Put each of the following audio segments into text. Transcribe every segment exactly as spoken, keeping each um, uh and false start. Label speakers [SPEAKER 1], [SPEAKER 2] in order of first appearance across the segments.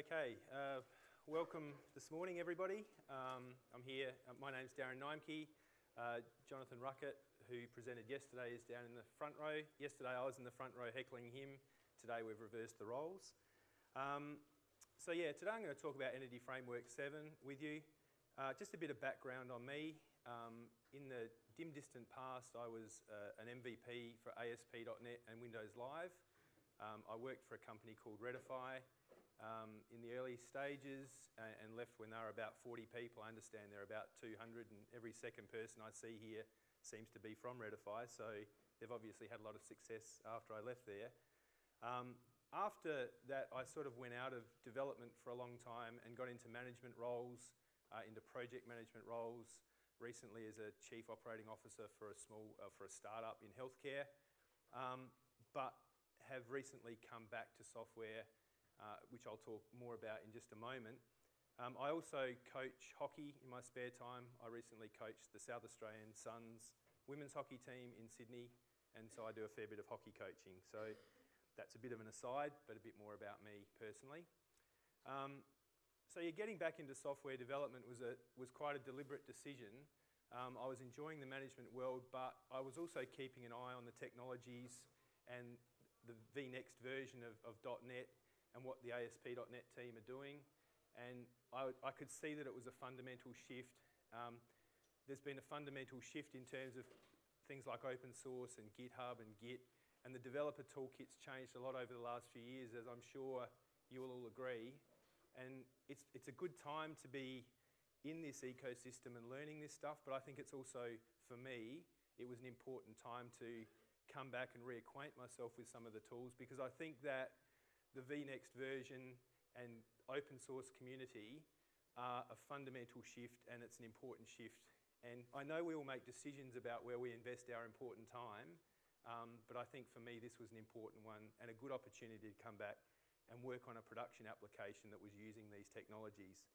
[SPEAKER 1] Okay, uh, welcome this morning everybody. Um, I'm here, uh, my name's Darren Nimke. Uh, Jonathan Ruckett, who presented yesterday, is down in the front row. Yesterday I was in the front row heckling him. Today we've reversed the roles. Um, so yeah, today I'm going to talk about Entity Framework seven with you. Uh, just a bit of background on me. Um, in the dim distant past I was uh, an M V P for A S P dot net and Windows Live. Um, I worked for a company called Redify um, in the early stages and, and left when they were about forty people. I understand they're about two hundred, and every second person I see here seems to be from Redify, so they've obviously had a lot of success after I left there. Um, after that I sort of went out of development for a long time and got into management roles, uh, into project management roles, recently as a chief operating officer for a small, uh, for a startup in healthcare, um, but have recently come back to software, uh, which I'll talk more about in just a moment. Um, I also coach hockey in my spare time. I recently coached the South Australian Suns women's hockey team in Sydney, and so I do a fair bit of hockey coaching. So that's a bit of an aside, but a bit more about me personally. Um, so yeah, getting back into software development was, a, was quite a deliberate decision. Um, I was enjoying the management world, but I was also keeping an eye on the technologies and the V NEXT version of, of .NET and what the A S P dot net team are doing. And I, I could see that it was a fundamental shift. Um, there's been a fundamental shift in terms of things like open source and GitHub and Git, and the developer toolkit's changed a lot over the last few years, as I'm sure you will all agree. And it's, it's a good time to be in this ecosystem and learning this stuff, but I think it's also, for me, it was an important time to come back and reacquaint myself with some of the tools, because I think that the V NEXT version and open source community are a fundamental shift, and it's an important shift. And I know we all make decisions about where we invest our important time, um, but I think for me this was an important one and a good opportunity to come back and work on a production application that was using these technologies.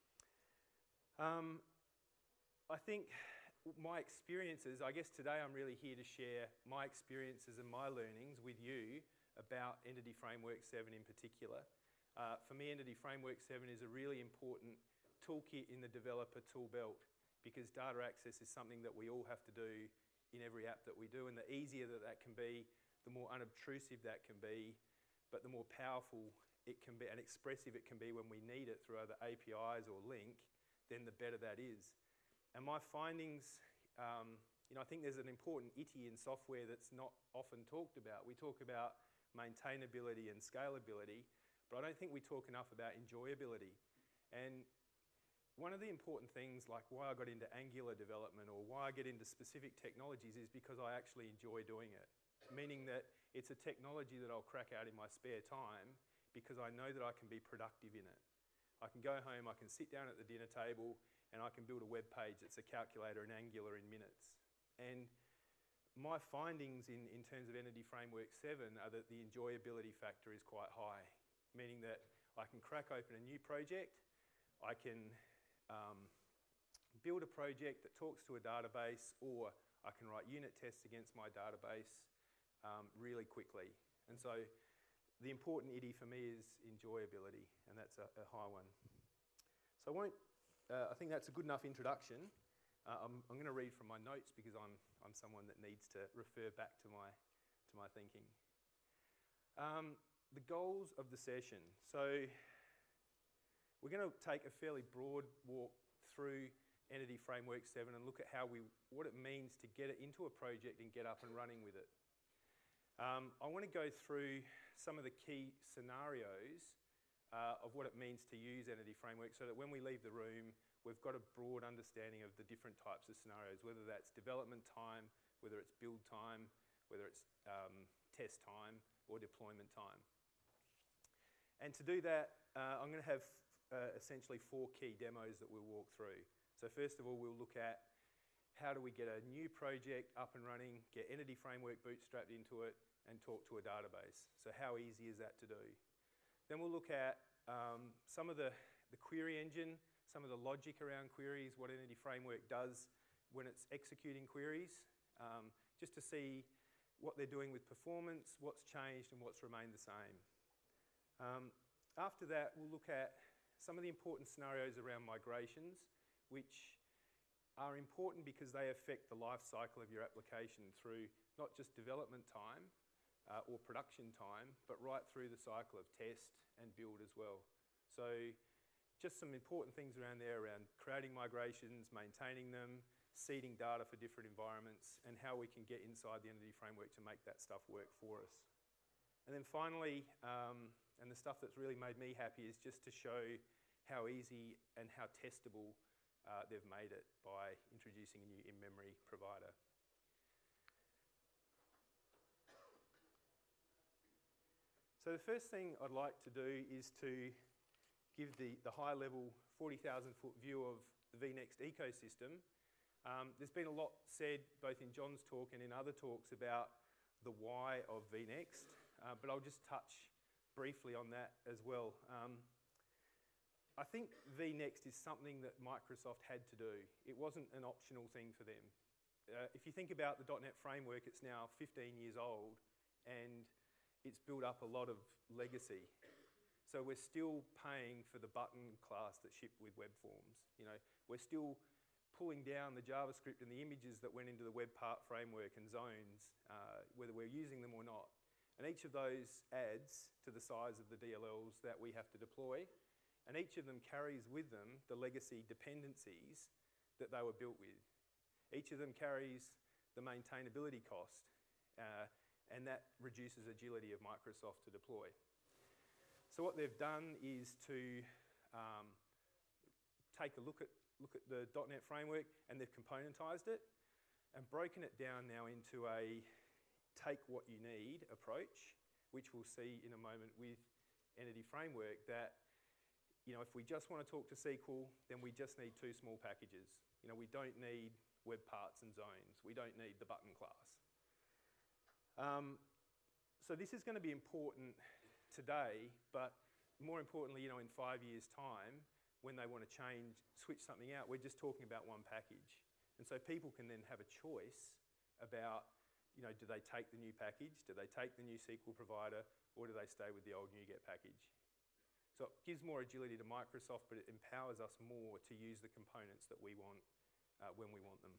[SPEAKER 1] Um, I think my experiences, I guess today I'm really here to share my experiences and my learnings with you about Entity Framework seven in particular. Uh, for me, Entity Framework seven is a really important toolkit in the developer tool belt, because data access is something that we all have to do in every app that we do, and the easier that that can be, the more unobtrusive that can be, but the more powerful it can be and expressive it can be when we need it through either A P Is or link, then the better that is. And my findings, um, you know, I think there's an important I T I in software that's not often talked about. We talk about maintainability and scalability, but I don't think we talk enough about enjoyability. And one of the important things, like why I got into Angular development or why I get into specific technologies, is because I actually enjoy doing it. Meaning that it's a technology that I'll crack out in my spare time because I know that I can be productive in it. I can go home, I can sit down at the dinner table, and I can build a web page that's a calculator in Angular in minutes. And my findings in, in terms of Entity Framework seven are that the enjoyability factor is quite high, meaning that I can crack open a new project, I can um, build a project that talks to a database, or I can write unit tests against my database um, really quickly. And so the important I T I for me is enjoyability, and that's a, a high one. So I won't Uh, I think that's a good enough introduction. Uh, I'm, I'm going to read from my notes because I'm, I'm someone that needs to refer back to my, to my thinking. Um, the goals of the session. So we're going to take a fairly broad walk through Entity Framework seven and look at how we, what it means to get it into a project and get up and running with it. Um, I want to go through some of the key scenarios Uh, of what it means to use Entity Framework, so that when we leave the room, we've got a broad understanding of the different types of scenarios, whether that's development time, whether it's build time, whether it's um, test time or deployment time. And to do that, uh, I'm going to have uh, essentially four key demos that we'll walk through. So first of all, we'll look at how do we get a new project up and running, get Entity Framework bootstrapped into it, and talk to a database. So how easy is that to do? Then we'll look at um, some of the, the query engine, some of the logic around queries, what Entity Framework does when it's executing queries, um, just to see what they're doing with performance, what's changed and what's remained the same. Um, after that, we'll look at some of the important scenarios around migrations, which are important because they affect the life cycle of your application through not just development time uh, or production time, but right through the cycle of test and build as well. So just some important things around there around creating migrations, maintaining them, seeding data for different environments, and how we can get inside the Entity Framework to make that stuff work for us. And then finally, um, and the stuff that's really made me happy is just to show how easy and how testable uh, they've made it by introducing a new in-memory provider. So the first thing I'd like to do is to give the, the high-level forty thousand foot view of the vNext ecosystem. Um, there's been a lot said, both in John's talk and in other talks, about the why of vNext, uh, but I'll just touch briefly on that as well. Um, I think vNext is something that Microsoft had to do. It wasn't an optional thing for them. Uh, if you think about the dot net framework, it's now fifteen years old and it's built up a lot of legacy. So we're still paying for the button class that shipped with web forms. You know, we're still pulling down the JavaScript and the images that went into the web part framework and zones, uh, whether we're using them or not. And each of those adds to the size of the D L Ls that we have to deploy. And each of them carries with them the legacy dependencies that they were built with. Each of them carries the maintainability cost, uh, and that reduces agility of Microsoft to deploy. So what they've done is to um, take a look at, look at the dot net framework, and they've componentized it and broken it down now into a take what you need approach, which we'll see in a moment with Entity Framework, that you know, if we just want to talk to S Q L, then we just need two small packages. You know, we don't need web parts and zones. We don't need the button class. Um, so this is going to be important today, but more importantly, you know, in five years' time, when they want to change, switch something out, we're just talking about one package. And so people can then have a choice about, you know, do they take the new package, do they take the new S Q L provider, or do they stay with the old NuGet package? So it gives more agility to Microsoft, but it empowers us more to use the components that we want uh, when we want them.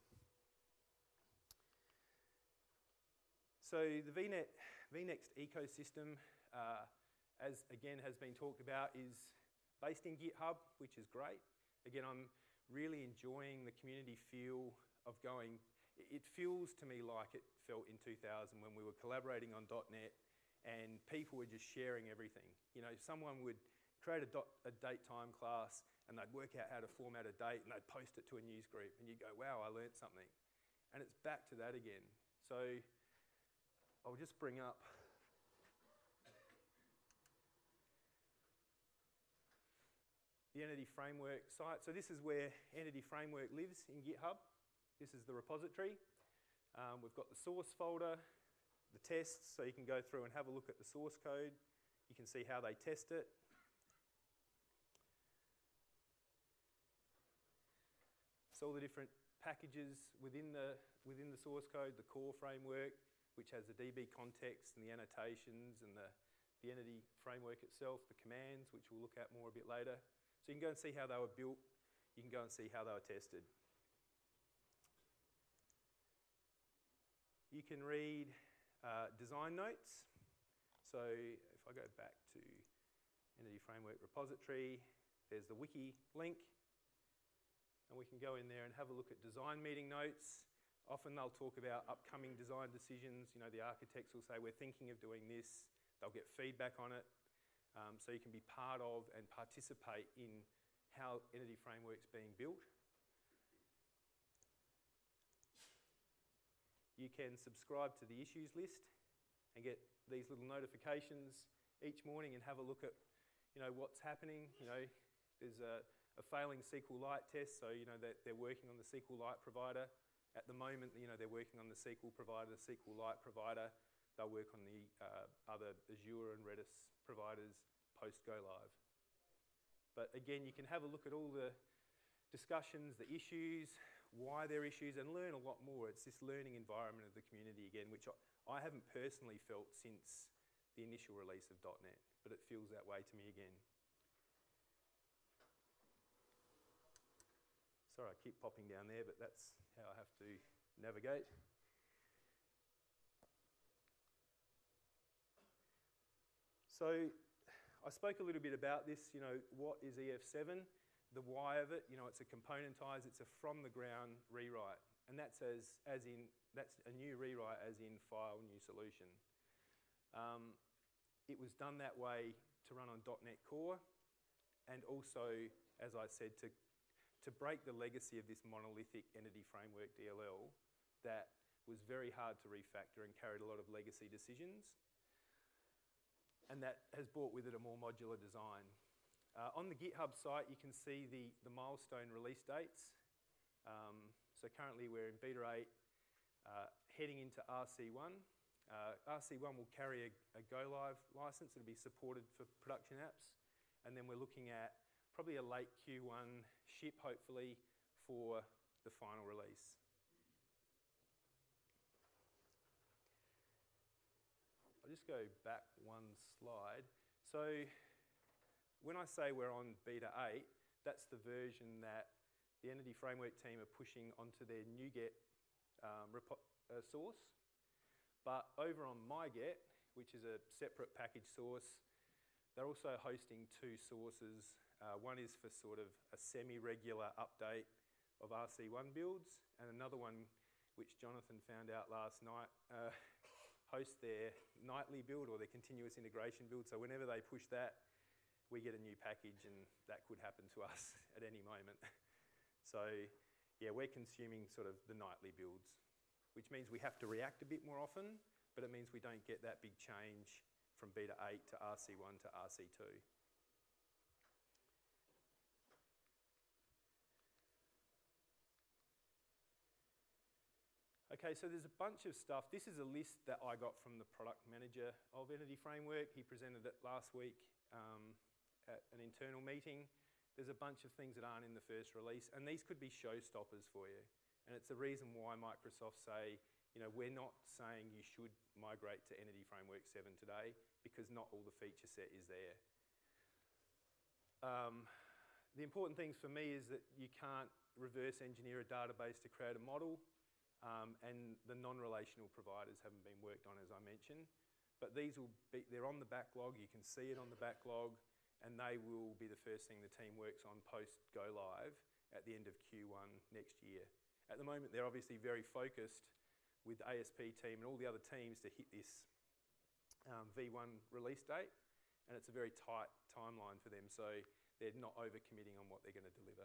[SPEAKER 1] So the VNet, vNext ecosystem, uh, as again has been talked about, is based in GitHub, which is great. Again, I'm really enjoying the community feel of going. It feels to me like it felt in two thousand when we were collaborating on dot net and people were just sharing everything. You know, someone would create a, dot, a date time class and they'd work out how to format a date and they'd post it to a news group and you'd go, wow, I learnt something. And it's back to that again. So I'll just bring up the Entity Framework site. So this is where Entity Framework lives in GitHub. This is the repository. Um, we've got the source folder, the tests, so you can go through and have a look at the source code. You can see how they test it. So all the different packages within the, within the source code, the core framework, which has the D B context and the annotations and the, the Entity Framework itself, the commands, which we'll look at more a bit later. So you can go and see how they were built. You can go and see how they were tested. You can read uh, design notes. So if I go back to Entity Framework repository, there's the wiki link. And we can go in there and have a look at design meeting notes. Often they'll talk about upcoming design decisions. You know, the architects will say, we're thinking of doing this. They'll get feedback on it. Um, so you can be part of and participate in how Entity Framework's being built. You can subscribe to the issues list and get these little notifications each morning and have a look at, you know, what's happening. You know, there's a a failing SQLite test, so you know that they're working on the SQLite provider. At the moment, you know, they're working on the S Q L provider, the SQLite provider. They'll work on the uh, other Azure and Redis providers post go live. But again, you can have a look at all the discussions, the issues, why they're issues, and learn a lot more. It's this learning environment of the community again, which I, I haven't personally felt since the initial release of dot net, but it feels that way to me again. Sorry, I keep popping down there, but that's how I have to navigate. So I spoke a little bit about this, you know, what is E F seven? The why of it, you know, it's a componentized, it's a from the ground rewrite. And that's as, as in, that's a new rewrite as in file, new solution. Um, it was done that way to run on dot net Core, and also, as I said, to, to break the legacy of this monolithic entity framework D L L that was very hard to refactor and carried a lot of legacy decisions. And that has brought with it a more modular design. Uh, on the GitHub site, you can see the, the milestone release dates. Um, so currently we're in beta eight, uh, heading into R C one. Uh, R C one will carry a, a go live license. It'll be supported for production apps. And then we're looking at probably a late Q one ship, hopefully, for the final release. I'll just go back one slide. So when I say we're on beta eight, that's the version that the Entity Framework team are pushing onto their NuGet um, repo uh, source. But over on MyGet, which is a separate package source, they're also hosting two sources. Uh, one is for sort of a semi-regular update of R C one builds, and another one, which Jonathan found out last night, uh, host their nightly build or their continuous integration build. So whenever they push that, we get a new package, and that could happen to us at any moment. So yeah, we're consuming sort of the nightly builds, which means we have to react a bit more often, but it means we don't get that big change from beta eight to R C one to R C two. Okay, so there's a bunch of stuff. This is a list that I got from the product manager of Entity Framework. He presented it last week um, at an internal meeting. There's a bunch of things that aren't in the first release, and these could be showstoppers for you. And it's the reason why Microsoft say, you know, we're not saying you should migrate to Entity Framework seven today, because not all the feature set is there. Um, the important things for me is that you can't reverse engineer a database to create a model. Um, and the non-relational providers haven't been worked on, as I mentioned. But these will be, they're on the backlog, you can see it on the backlog, and they will be the first thing the team works on post-go live at the end of Q one next year. At the moment, they're obviously very focused with the A S P team and all the other teams to hit this um, V one release date, and it's a very tight timeline for them, so they're not over-committing on what they're going to deliver.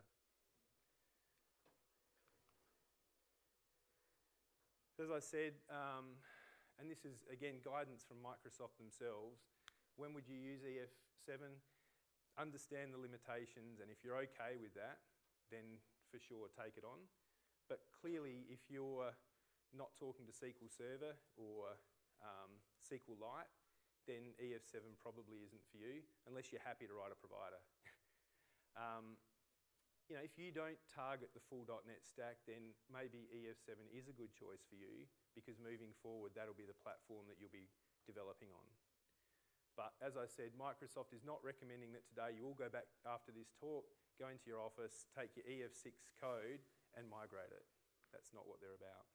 [SPEAKER 1] As I said, um, and this is, again, guidance from Microsoft themselves, when would you use E F seven? Understand the limitations, and if you're okay with that, then for sure take it on. But clearly, if you're not talking to S Q L Server or um, S Q L Lite, then E F seven probably isn't for you, unless you're happy to write a provider. um, You know, if you don't target the full dot net stack, then maybe E F seven is a good choice for you, because moving forward, that'll be the platform that you'll be developing on. But as I said, Microsoft is not recommending that today you all go back after this talk, go into your office, take your E F six code and migrate it. That's not what they're about.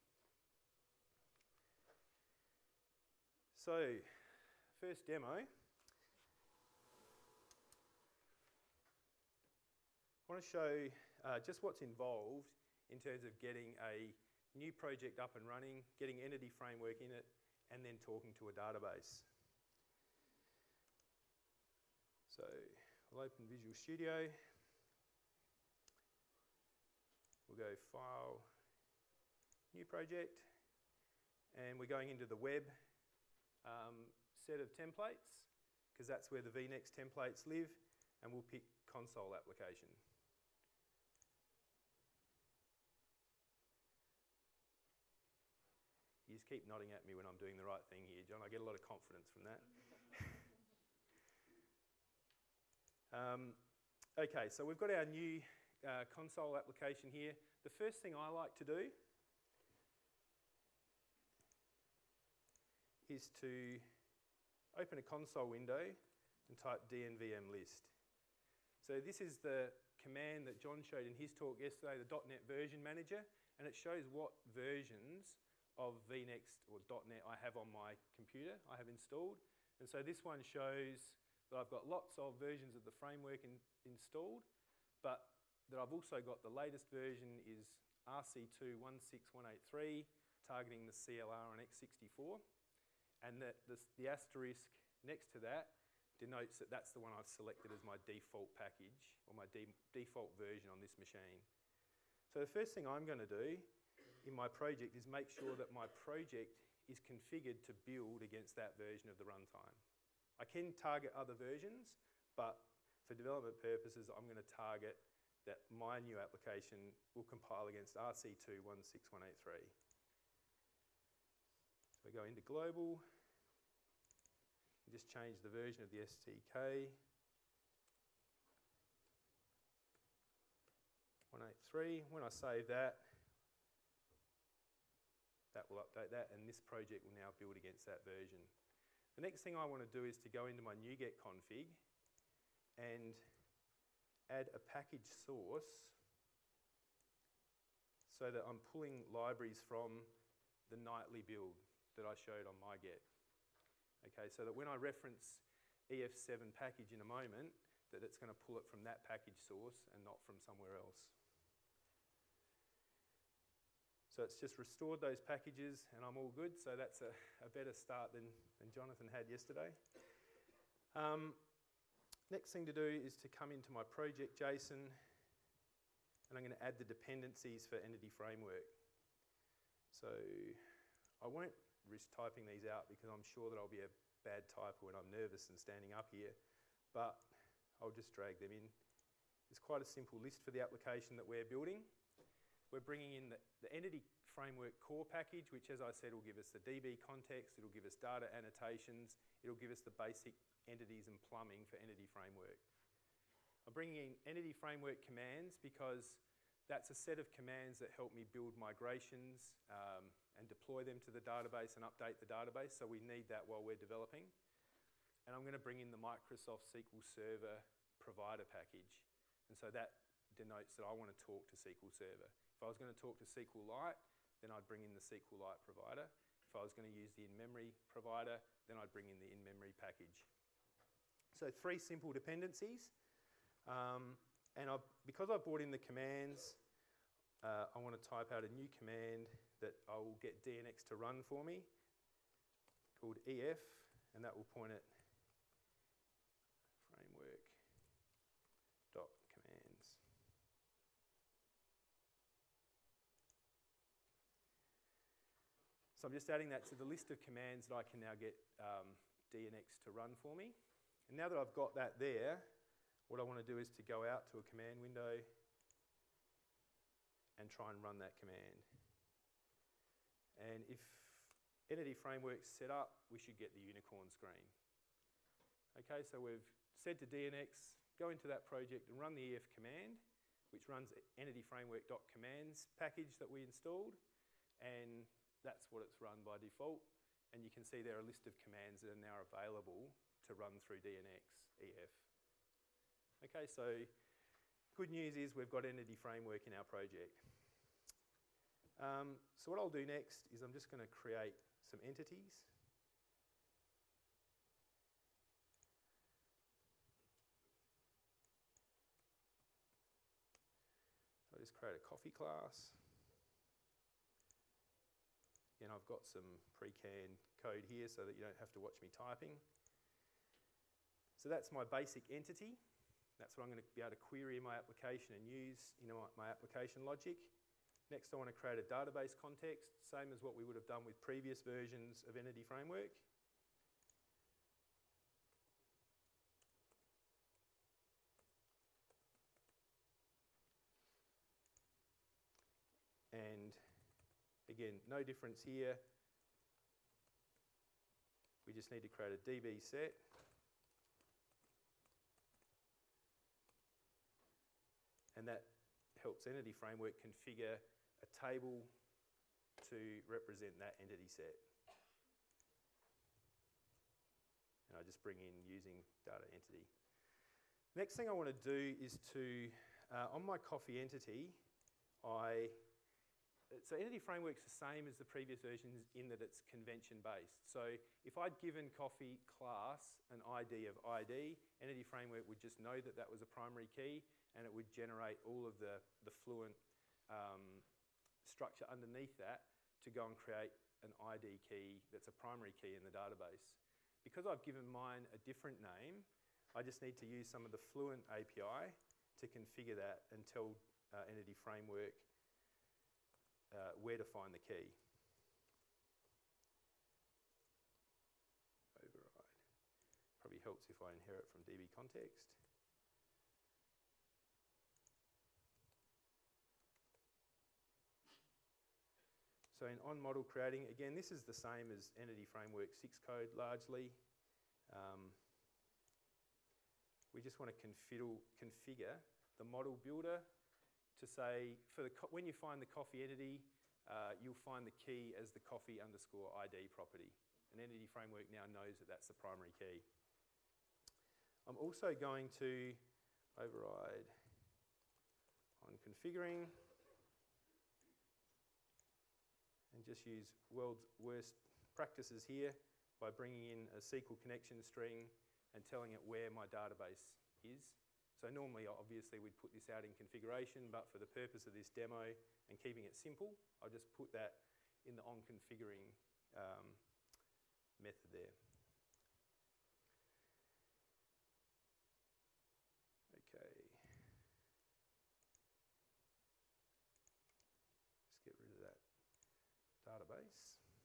[SPEAKER 1] So, first demo. I want to show uh, just what's involved in terms of getting a new project up and running, getting Entity Framework in it, and then talking to a database. So we'll open Visual Studio. We'll go File, New Project, and we're going into the web um, set of templates, because that's where the V NEXT templates live, and we'll pick Console Application. You just keep nodding at me when I'm doing the right thing here, John. I get a lot of confidence from that. um, okay, so we've got our new uh, console application here. The first thing I like to do is to open a console window and type D N V M list. So this is the command that John showed in his talk yesterday, the dot net version manager, and it shows what versions of V NeXT or dot net I have on my computer, I have installed. And so this one shows that I've got lots of versions of the framework in, installed, but that I've also got the latest version is R C two one six one eight three, targeting the C L R on x sixty-four, and that the, the asterisk next to that denotes that that's the one I've selected as my default package or my de default version on this machine. So the first thing I'm going to do in my project is make sure that my project is configured to build against that version of the runtime. I can target other versions, but for development purposes, I'm going to target that my new application will compile against R C two one six one eight three. So we go into global, and just change the version of the S T K. one eighty-three. When I save that, that will update that, and this project will now build against that version. The next thing I want to do is to go into my NuGet config and add a package source so that I'm pulling libraries from the nightly build that I showed on MyGet. Okay, so that when I reference E F seven package in a moment, that it's going to pull it from that package source and not from somewhere else. So it's just restored those packages and I'm all good, so that's a, a better start than, than Jonathan had yesterday. Um, next thing to do is to come into my project JSON, and I'm going to add the dependencies for Entity Framework. So I won't risk typing these out because I'm sure that I'll be a bad typer when I'm nervous and standing up here, but I'll just drag them in. It's quite a simple list for the application that we're building. We're bringing in the, the Entity Framework core package, which, as I said, will give us the D B context, it'll give us data annotations, it'll give us the basic entities and plumbing for Entity Framework. I'm bringing in Entity Framework commands because that's a set of commands that help me build migrations um, and deploy them to the database and update the database, so we need that while we're developing. And I'm going to bring in the Microsoft S Q L Server provider package, and so that denotes that I want to talk to S Q L Server. If I was going to talk to S Q Lite, then I'd bring in the S Q Lite provider. If I was going to use the in-memory provider, then I'd bring in the in-memory package. So three simple dependencies. Um, and I've, because I've brought in the commands, uh, I want to type out a new command that I will get D N X to run for me called E F, and that will point at framework.commands. So I'm just adding that to the list of commands that I can now get um, D N X to run for me. And now that I've got that there, what I want to do is to go out to a command window and try and run that command. And if Entity Framework's set up, we should get the unicorn screen. Okay, so we've said to D N X, go into that project and run the E F command, which runs Entity Framework.commands package that we installed, and that's what it's run by default. And you can see there are a list of commands that are now available to run through D N X E F. Okay, so good news is we've got Entity Framework in our project. Um, so what I'll do next is I'm just going to create some entities. So I'll just create a coffee class. Again, I've got some pre-canned code here so that you don't have to watch me typing. So that's my basic entity. That's what I'm going to be able to query in my application and use in my, my application logic. Next, I want to create a database context, same as what we would have done with previous versions of Entity Framework. And again, no difference here. We just need to create a D B set. And that helps Entity Framework configure a table to represent that entity set. and I just bring in using data entity. Next thing I want to do is to, uh, on my coffee entity, I, so Entity Framework's the same as the previous versions in that it's convention based. So if I'd given coffee class an I D of I D, Entity Framework would just know that that was a primary key, and it would generate all of the, the Fluent um, structure underneath that to go and create an I D key that's a primary key in the database. Because I've given mine a different name, I just need to use some of the Fluent A P I to configure that and tell uh, Entity Framework uh, where to find the key. Override. Probably helps if I inherit from D B context. So in on-model creating, again, this is the same as Entity Framework six code largely. Um, we just want to configure the model builder to say, for the when you find the coffee entity, uh, you'll find the key as the coffee underscore I D property. And Entity Framework now knows that that's the primary key. I'm also going to override on configuring and just use world's worst practices here by bringing in a S Q L connection string and telling it where my database is. So normally, obviously, we'd put this out in configuration, but for the purpose of this demo and keeping it simple, I'll just put that in the onConfiguring um, method there. Okay. Just get rid of that database.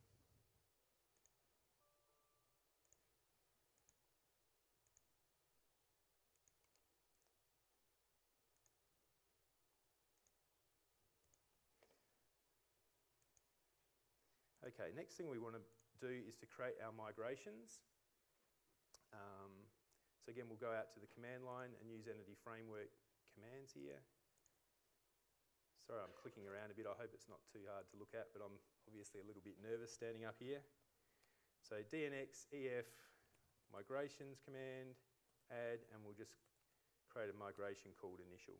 [SPEAKER 1] Okay, next thing we want to do is to create our migrations. Um, so again, we'll go out to the command line and use Entity Framework commands here. Sorry, I'm clicking around a bit. I hope it's not too hard to look at, but I'm obviously a little bit nervous standing up here. So D N X E F migrations command, add, and we'll just create a migration called initial.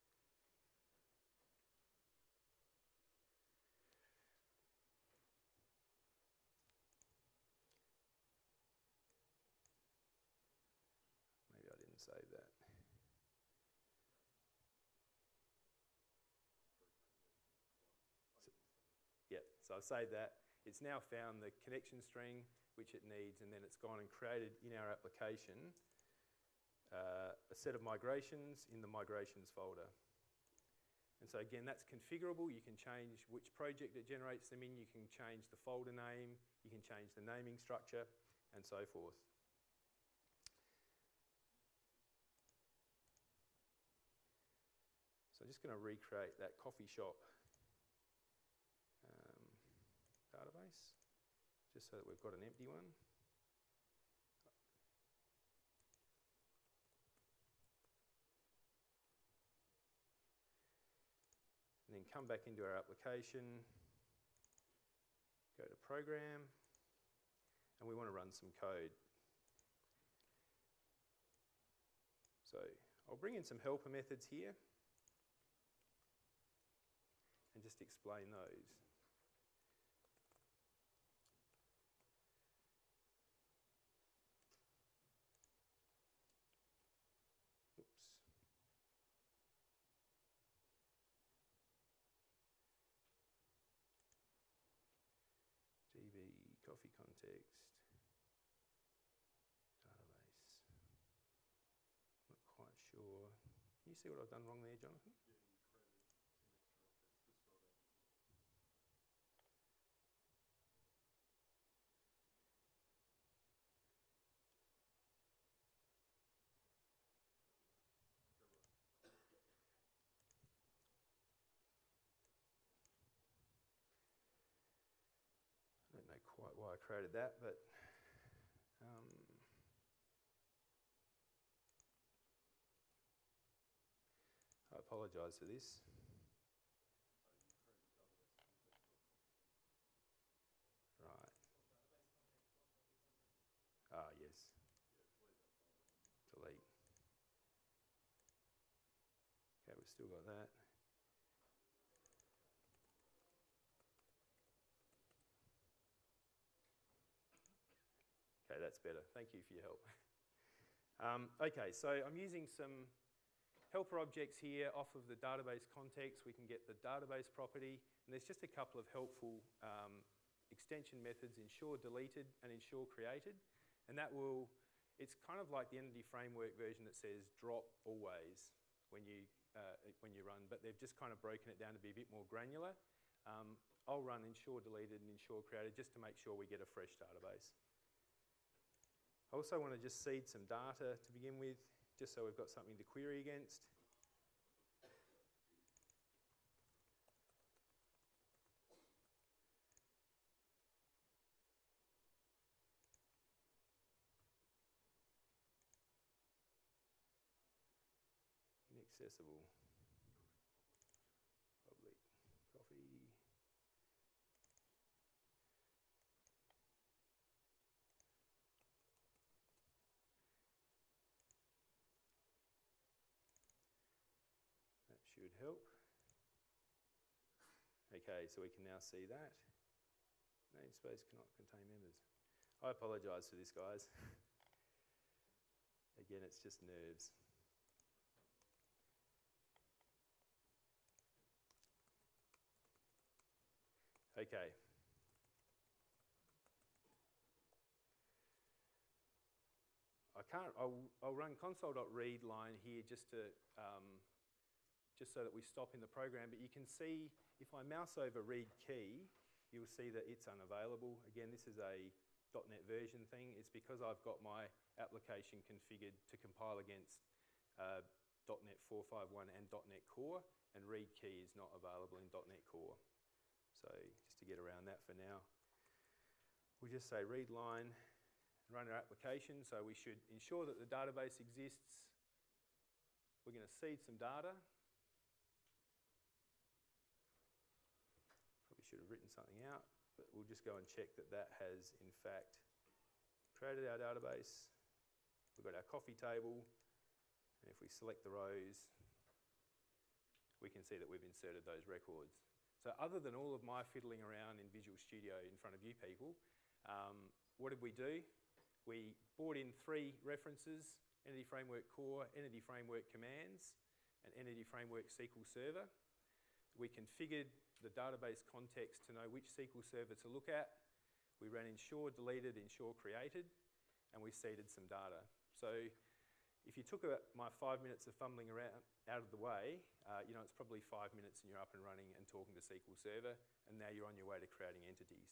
[SPEAKER 1] Maybe I didn't save that. So, yeah, so I've saved that. It's now found the connection string which it needs, and then it's gone and created in our application uh, a set of migrations in the migrations folder. And so again, that's configurable. You can change which project it generates them in. You can change the folder name. You can change the naming structure, and so forth. So I'm just going to recreate that coffee shop um, database, just so that we've got an empty one. And then come back into our application, go to program, and we want to run some code. So I'll bring in some helper methods here and just explain those. G B coffee context database. Not quite sure. Can you see what I've done wrong there, Jonathan?
[SPEAKER 2] Yeah, you created some extra objects. Just scroll down. Go right.
[SPEAKER 1] I don't know quite why I created that, but um, I apologise for this. Right. Ah, yes. we've still got that. Okay, that's better. Thank you for your help. Um, okay, so I'm using some helper objects here off of the database context. We can get the database property, and there's just a couple of helpful um, extension methods, ensure deleted and ensure created. And that will, it's kind of like the Entity Framework version that says drop always when you, uh, when you run, but they've just kind of broken it down to be a bit more granular. Um, I'll run ensure deleted and ensure created just to make sure we get a fresh database. I also want to just seed some data to begin with, just so we've got something to query against. Inaccessible. Public coffee. That should help. Okay, so we can now see that. Namespace cannot contain members. I apologise for this, guys. Again, it's just nerves. Okay. I can't, I'll, I'll run console.read line here just to, um, just so that we stop in the program, but you can see if I mouse over read key, you'll see that it's unavailable. Again, this is a .NET version thing. It's because I've got my application configured to compile against uh, .NET four point five one and .NET Core, and read key is not available in .NET Core. So just to get around that for now, we'll just say read line, run our application. So we should ensure that the database exists. We're going to seed some data. Probably should have written something out, but we'll just go and check that that has in fact created our database. We've got our coffee table, and if we select the rows, we can see that we've inserted those records. So other than all of my fiddling around in Visual Studio in front of you people, um, what did we do? We brought in three references: Entity Framework Core, Entity Framework Commands, and Entity Framework S Q L Server. We configured the database context to know which S Q L Server to look at. We ran ensure deleted, ensure created, and we seeded some data. So if you took a, my five minutes of fumbling around out of the way, uh, you know, it's probably five minutes and you're up and running and talking to S Q L Server, and now you're on your way to creating entities.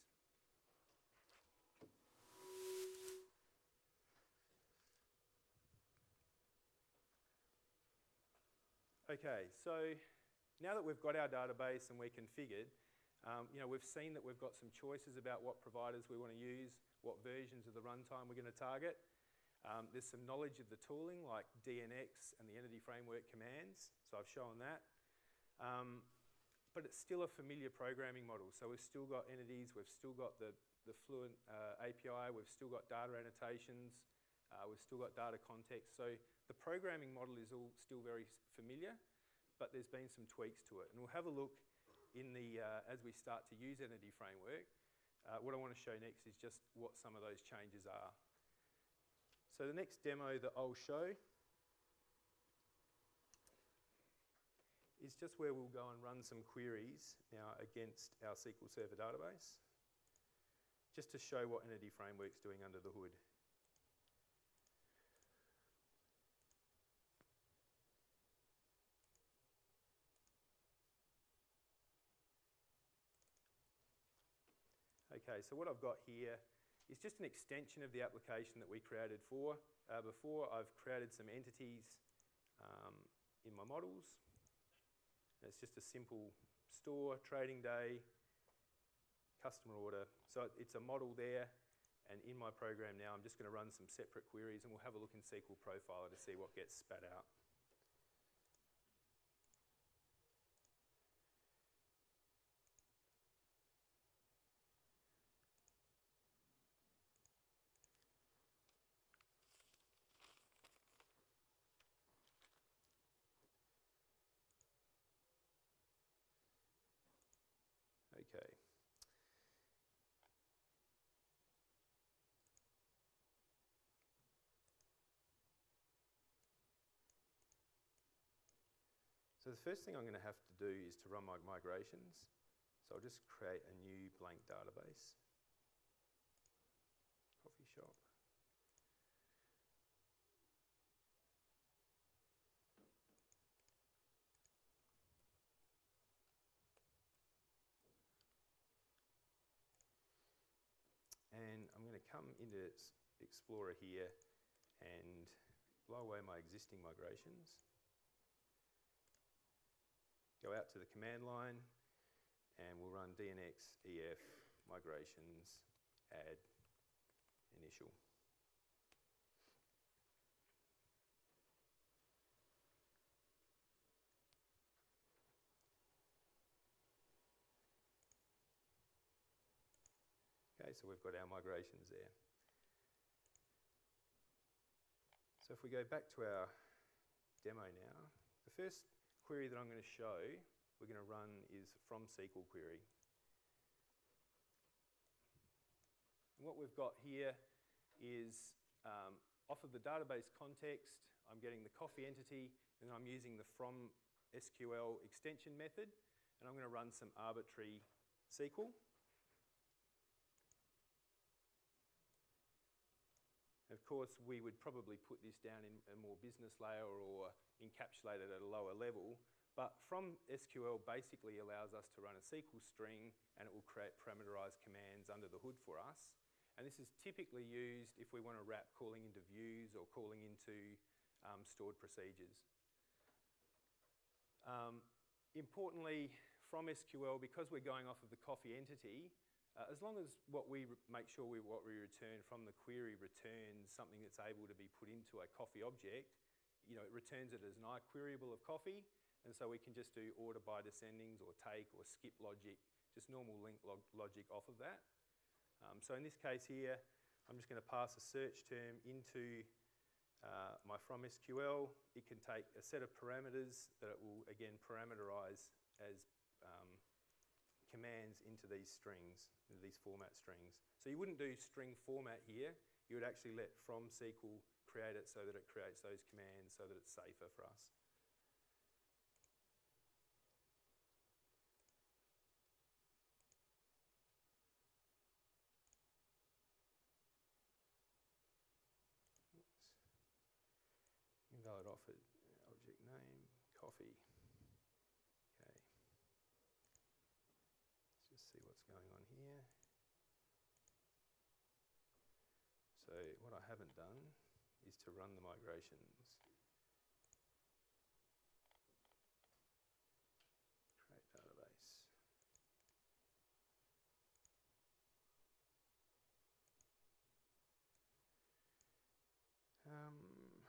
[SPEAKER 1] Okay, so now that we've got our database and we're configured, um, you know, we've seen that we've got some choices about what providers we want to use, what versions of the runtime we're going to target. Um, there's some knowledge of the tooling like D N X and the Entity Framework commands, so I've shown that. Um, but it's still a familiar programming model, so we've still got entities, we've still got the, the Fluent uh, A P I, we've still got data annotations, uh, we've still got data context. So the programming model is all still very familiar, but there's been some tweaks to it. And we'll have a look in the, uh, as we start to use Entity Framework. Uh, what I want to show next is just what some of those changes are. So the next demo that I'll show is just where we'll go and run some queries now against our S Q L Server database, just to show what Entity Framework's doing under the hood. Okay, so what I've got here is just an extension of the application that we created for. Uh, before, I've created some entities um, in my models. It's just a simple store, trading day, customer order. So it's a model there, and in my program now, I'm just going to run some separate queries, and we'll have a look in S Q L Profiler to see what gets spat out. Okay. So the first thing I'm going to have to do is to run my migrations. So I'll just create a new blank database. Coffee shop. And I'm going to come into Explorer here and blow away my existing migrations. Go out to the command line and we'll run dnx ef migrations add initial. Okay, so we've got our migrations there. So if we go back to our demo now, the first query that I'm going to show we're going to run is from S Q L query. And what we've got here is um, off of the database context, I'm getting the coffee entity and I'm using the from S Q L extension method, and I'm going to run some arbitrary S Q L. Of course, we would probably put this down in a more business layer or encapsulate it at a lower level. But from S Q L basically allows us to run a S Q L string and it will create parameterized commands under the hood for us. And this is typically used if we want to wrap calling into views or calling into um, stored procedures. Um, importantly, from S Q L, because we're going off of the coffee entity, Uh, as long as what we make sure we, what we return from the query returns something that's able to be put into a coffee object, you know, it returns it as an iQueryable of coffee, and so we can just do order by descendings or take or skip logic, just normal link log logic off of that. Um, so in this case here, I'm just going to pass a search term into uh, my from S Q L. It can take a set of parameters that it will again parameterize as um, commands into these strings, into these format strings. So you wouldn't do string format here, you would actually let from S Q L create it so that it creates those commands so that it's safer for us. Oops. Invalid offered object name, coffee. Okay. Let's just see what's going on here. So what I haven't done is to run the migrations. Create database. Um,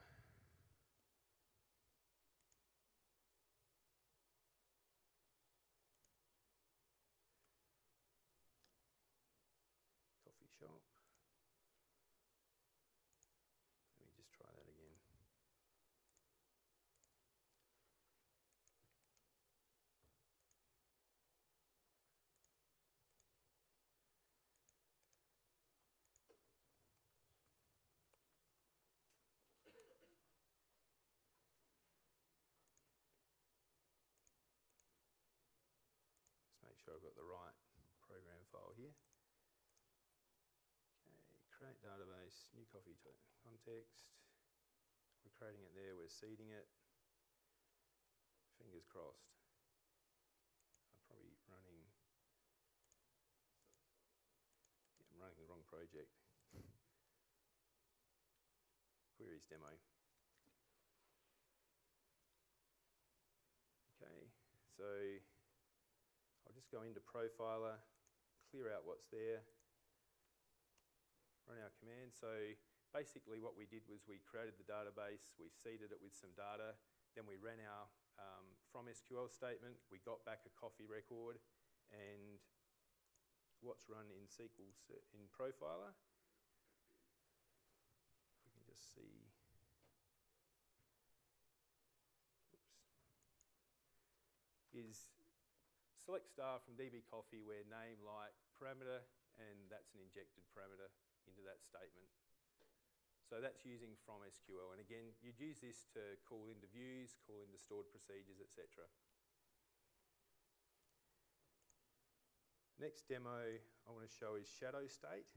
[SPEAKER 1] coffee shop. Let me just try that again. Just make sure I've got the right program file here. Okay, create database, new coffee context. We're creating it there, we're seeding it. Fingers crossed. I'm probably running, yeah, I'm running the wrong project. Queries demo. Okay, so I'll just go into Profiler, clear out what's there, run our command. So basically what we did was we created the database, we seeded it with some data, then we ran our um, from S Q L statement, we got back a coffee record, and what's run in S Q L in Profiler. We can just see. Oops. Is select star from D B Coffee where name like parameter, and that's an injected parameter into that statement. So that's using from S Q L. And again, you'd use this to call into views, call into stored procedures, et cetera. Next demo I want to show is shadow state.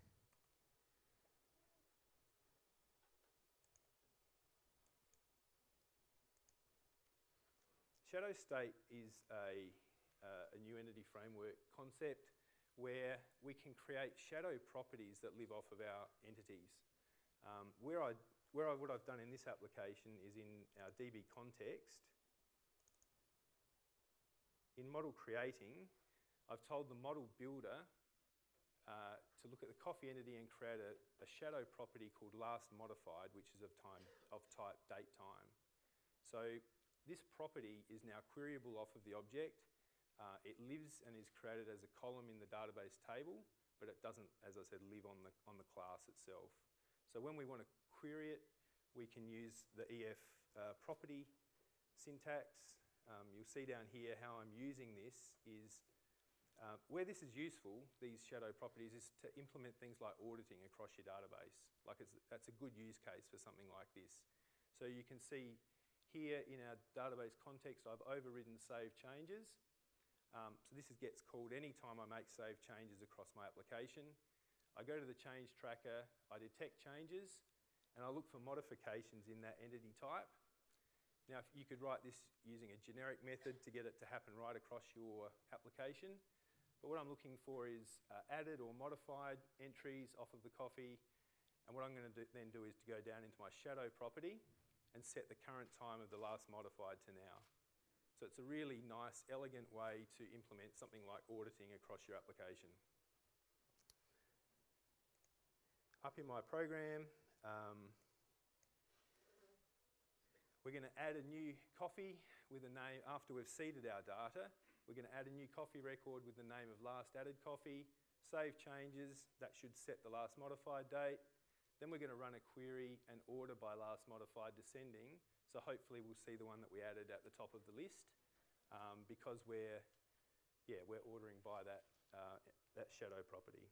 [SPEAKER 1] Shadow state is a, uh, a new entity framework concept where we can create shadow properties that live off of our entities. Um, where I, where I, what I've done in this application is in our D B context. In model creating, I've told the model builder uh, to look at the coffee entity and create a, a shadow property called last modified, which is of, time, of type date time. So this property is now queryable off of the object. Uh, it lives and is created as a column in the database table, but it doesn't, as I said, live on the, on the class itself. So when we want to query it, we can use the E F uh, property syntax. Um, you'll see down here how I'm using this is, uh, where this is useful, these shadow properties, is to implement things like auditing across your database. Like it's, that's a good use case for something like this. So you can see here in our database context, I've overridden save changes. Um, so this is, gets called anytime I make save changes across my application. I go to the change tracker, I detect changes, and I look for modifications in that entity type. Now, if you could write this using a generic method to get it to happen right across your application. But what I'm looking for is uh, added or modified entries off of the coffee. And what I'm going to do, then do is to go down into my shadow property and set the current time of the last modified to now. So it's a really nice, elegant way to implement something like auditing across your application. Up in my program, um, we're going to add a new coffee with a name. After we've seeded our data, we're going to add a new coffee record with the name of last added coffee, save changes, that should set the last modified date. Then we're going to run a query and order by last modified descending. So hopefully we'll see the one that we added at the top of the list um, because we're, yeah, we're ordering by that, uh, that shadow property.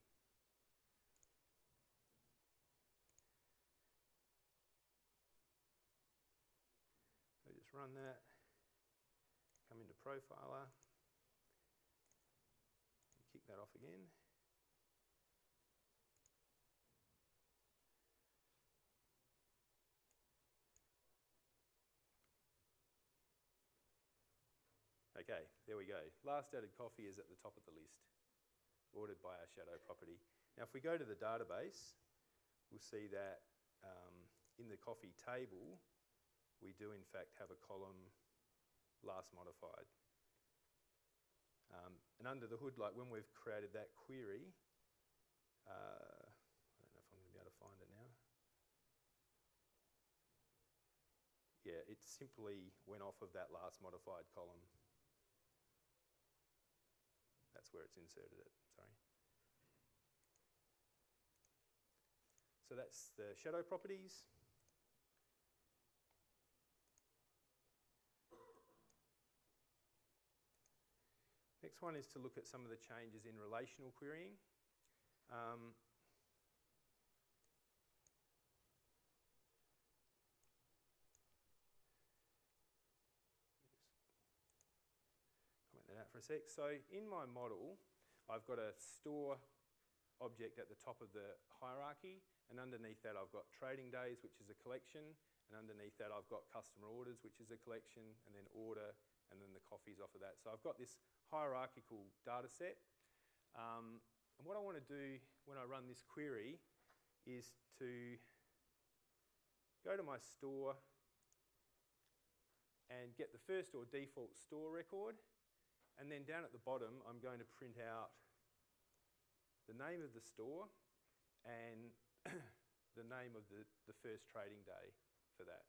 [SPEAKER 1] So just run that, come into Profiler, and kick that off again. Okay, there we go. Last added coffee is at the top of the list, ordered by our shadow property. Now, if we go to the database, we'll see that um, in the coffee table, we do in fact have a column last modified. Um, and under the hood, like when we've created that query, uh, I don't know if I'm going to be able to find it now. Yeah, it simply went off of that last modified column. That's where it's inserted it, sorry. So that's the shadow properties. Next one is to look at some of the changes in relational querying. Um, comment that out for a sec. So in my model, I've got a store object at the top of the hierarchy, and underneath that I've got trading days, which is a collection, and underneath that I've got customer orders, which is a collection, and then order, and then the coffees off of that. So I've got this hierarchical data set. Um, and what I want to do when I run this query is to go to my store and get the first or default store record. And then down at the bottom, I'm going to print out the name of the store and the name of the, the first trading day for that.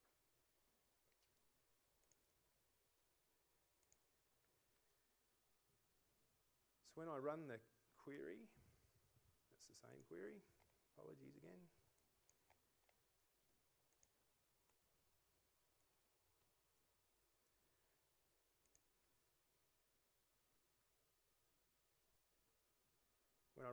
[SPEAKER 1] So when I run the query, that's the same query, apologies again.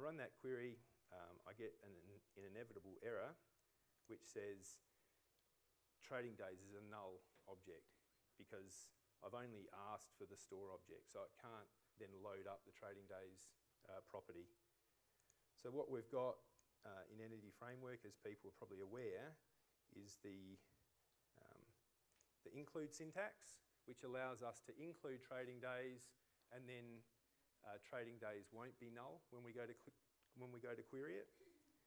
[SPEAKER 1] run that query, um, I get an, an inevitable error which says trading days is a null object because I've only asked for the store object, so it can't then load up the trading days uh, property. So what we've got uh, in Entity Framework, as people are probably aware, is the, um, the include syntax, which allows us to include trading days, and then uh, trading days won't be null when we go to when we go to query it.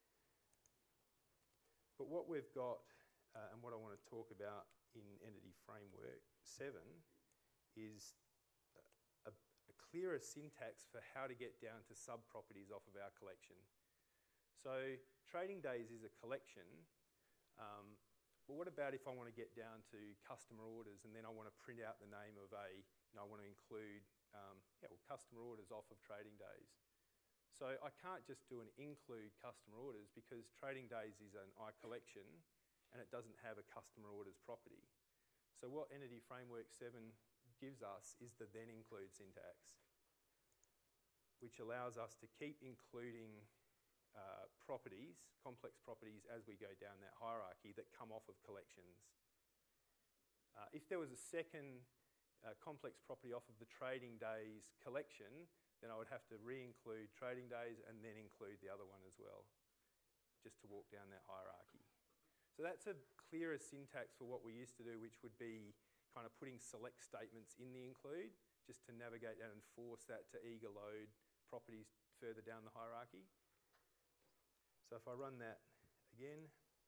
[SPEAKER 1] But what we've got, uh, and what I want to talk about in Entity Framework seven, is a, a clearer syntax for how to get down to sub-properties off of our collection. So trading days is a collection, um, but what about if I want to get down to customer orders and then I want to print out the name of a, you know, I want to include um, yeah, well, customer orders off of trading days. So I can't just do an include customer orders because trading days is an I collection and it doesn't have a customer orders property. So what Entity Framework seven gives us is the then include syntax, which allows us to keep including uh, properties, complex properties, as we go down that hierarchy that come off of collections. Uh, if there was a second uh, complex property off of the trading days collection, then I would have to re-include trading days and then include the other one as well, just to walk down that hierarchy. So that's a clearer syntax for what we used to do, which would be kind of putting select statements in the include, just to navigate that and force that to eager load properties further down the hierarchy. So if I run that again,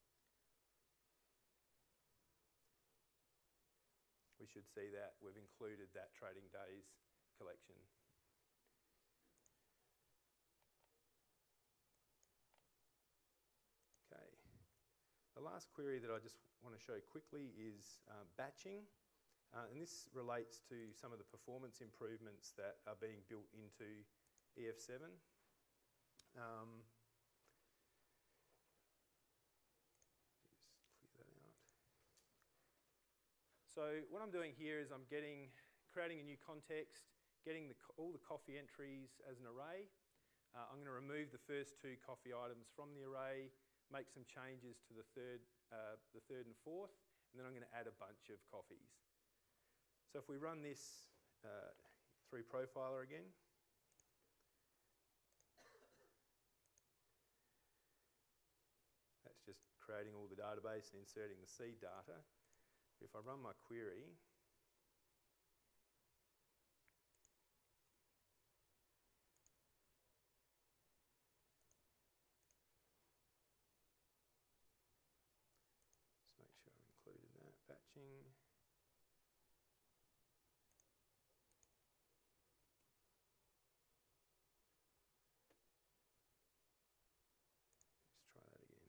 [SPEAKER 1] we should see that we've included that trading days collection. Okay. The last query that I just want to show quickly is uh, batching. Uh, and this relates to some of the performance improvements that are being built into E F seven. Um, just clear that out. So what I'm doing here is I'm getting, creating a new context, getting the, all the coffee entries as an array. Uh, I'm going to remove the first two coffee items from the array, make some changes to the third, uh, the third and fourth, and then I'm going to add a bunch of coffees. So if we run this uh, through Profiler again, that's just creating all the database and inserting the seed data. If I run my query, just make sure I've included that, batching. Let's try that again.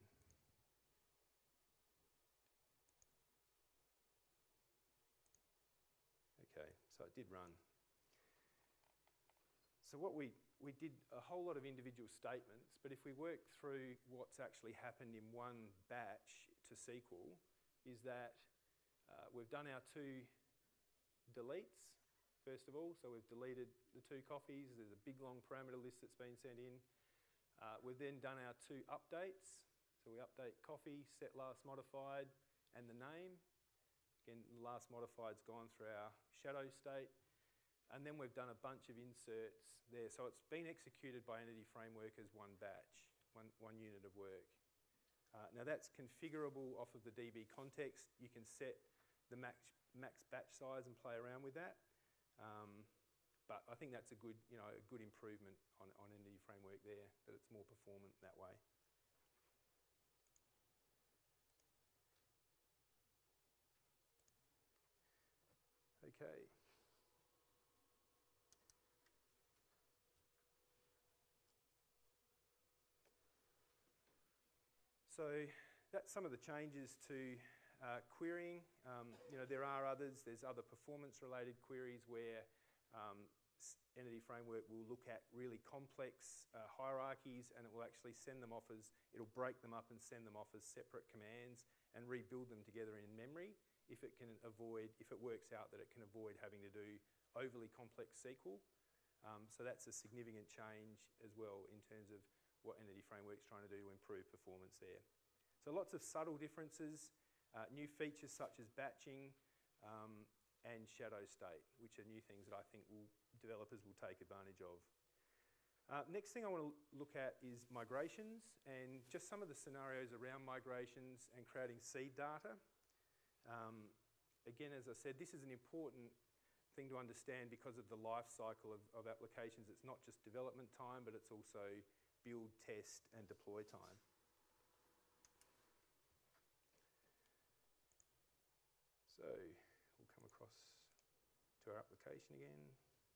[SPEAKER 1] Okay, so it did run. So what we, we did a whole lot of individual statements, but if we work through what's actually happened in one batch to S Q L, is that uh, we've done our two deletes, first of all. So we've deleted the two coffees. There's a big long parameter list that's been sent in. Uh, we've then done our two updates. So we update coffee, set last modified, and the name. Again, the last modified's gone through our shadow state. And then we've done a bunch of inserts there. So it's been executed by Entity Framework as one batch, one, one unit of work. Uh, now that's configurable off of the D B context. You can set the max, max batch size and play around with that. Um, but I think that's a good, you know, a good improvement on, on Entity Framework there, that it's more performant that way. Okay. So that's some of the changes to uh, querying. Um, you know, there are others. There's other performance-related queries where um, Entity Framework will look at really complex uh, hierarchies, and it will actually send them off as, it'll break them up and send them off as separate commands and rebuild them together in memory if it can avoid, if it works out that it can avoid having to do overly complex S Q L. Um, so that's a significant change as well in terms of what Entity Framework's trying to do to improve performance there. So lots of subtle differences, uh, new features such as batching um, and shadow state, which are new things that I think will, developers will take advantage of. Uh, next thing I want to look at is migrations and just some of the scenarios around migrations and creating seed data. Um, again, as I said, this is an important thing to understand because of the life cycle of, of applications. It's not just development time, but it's also build, test, and deploy time. So we'll come across to our application again.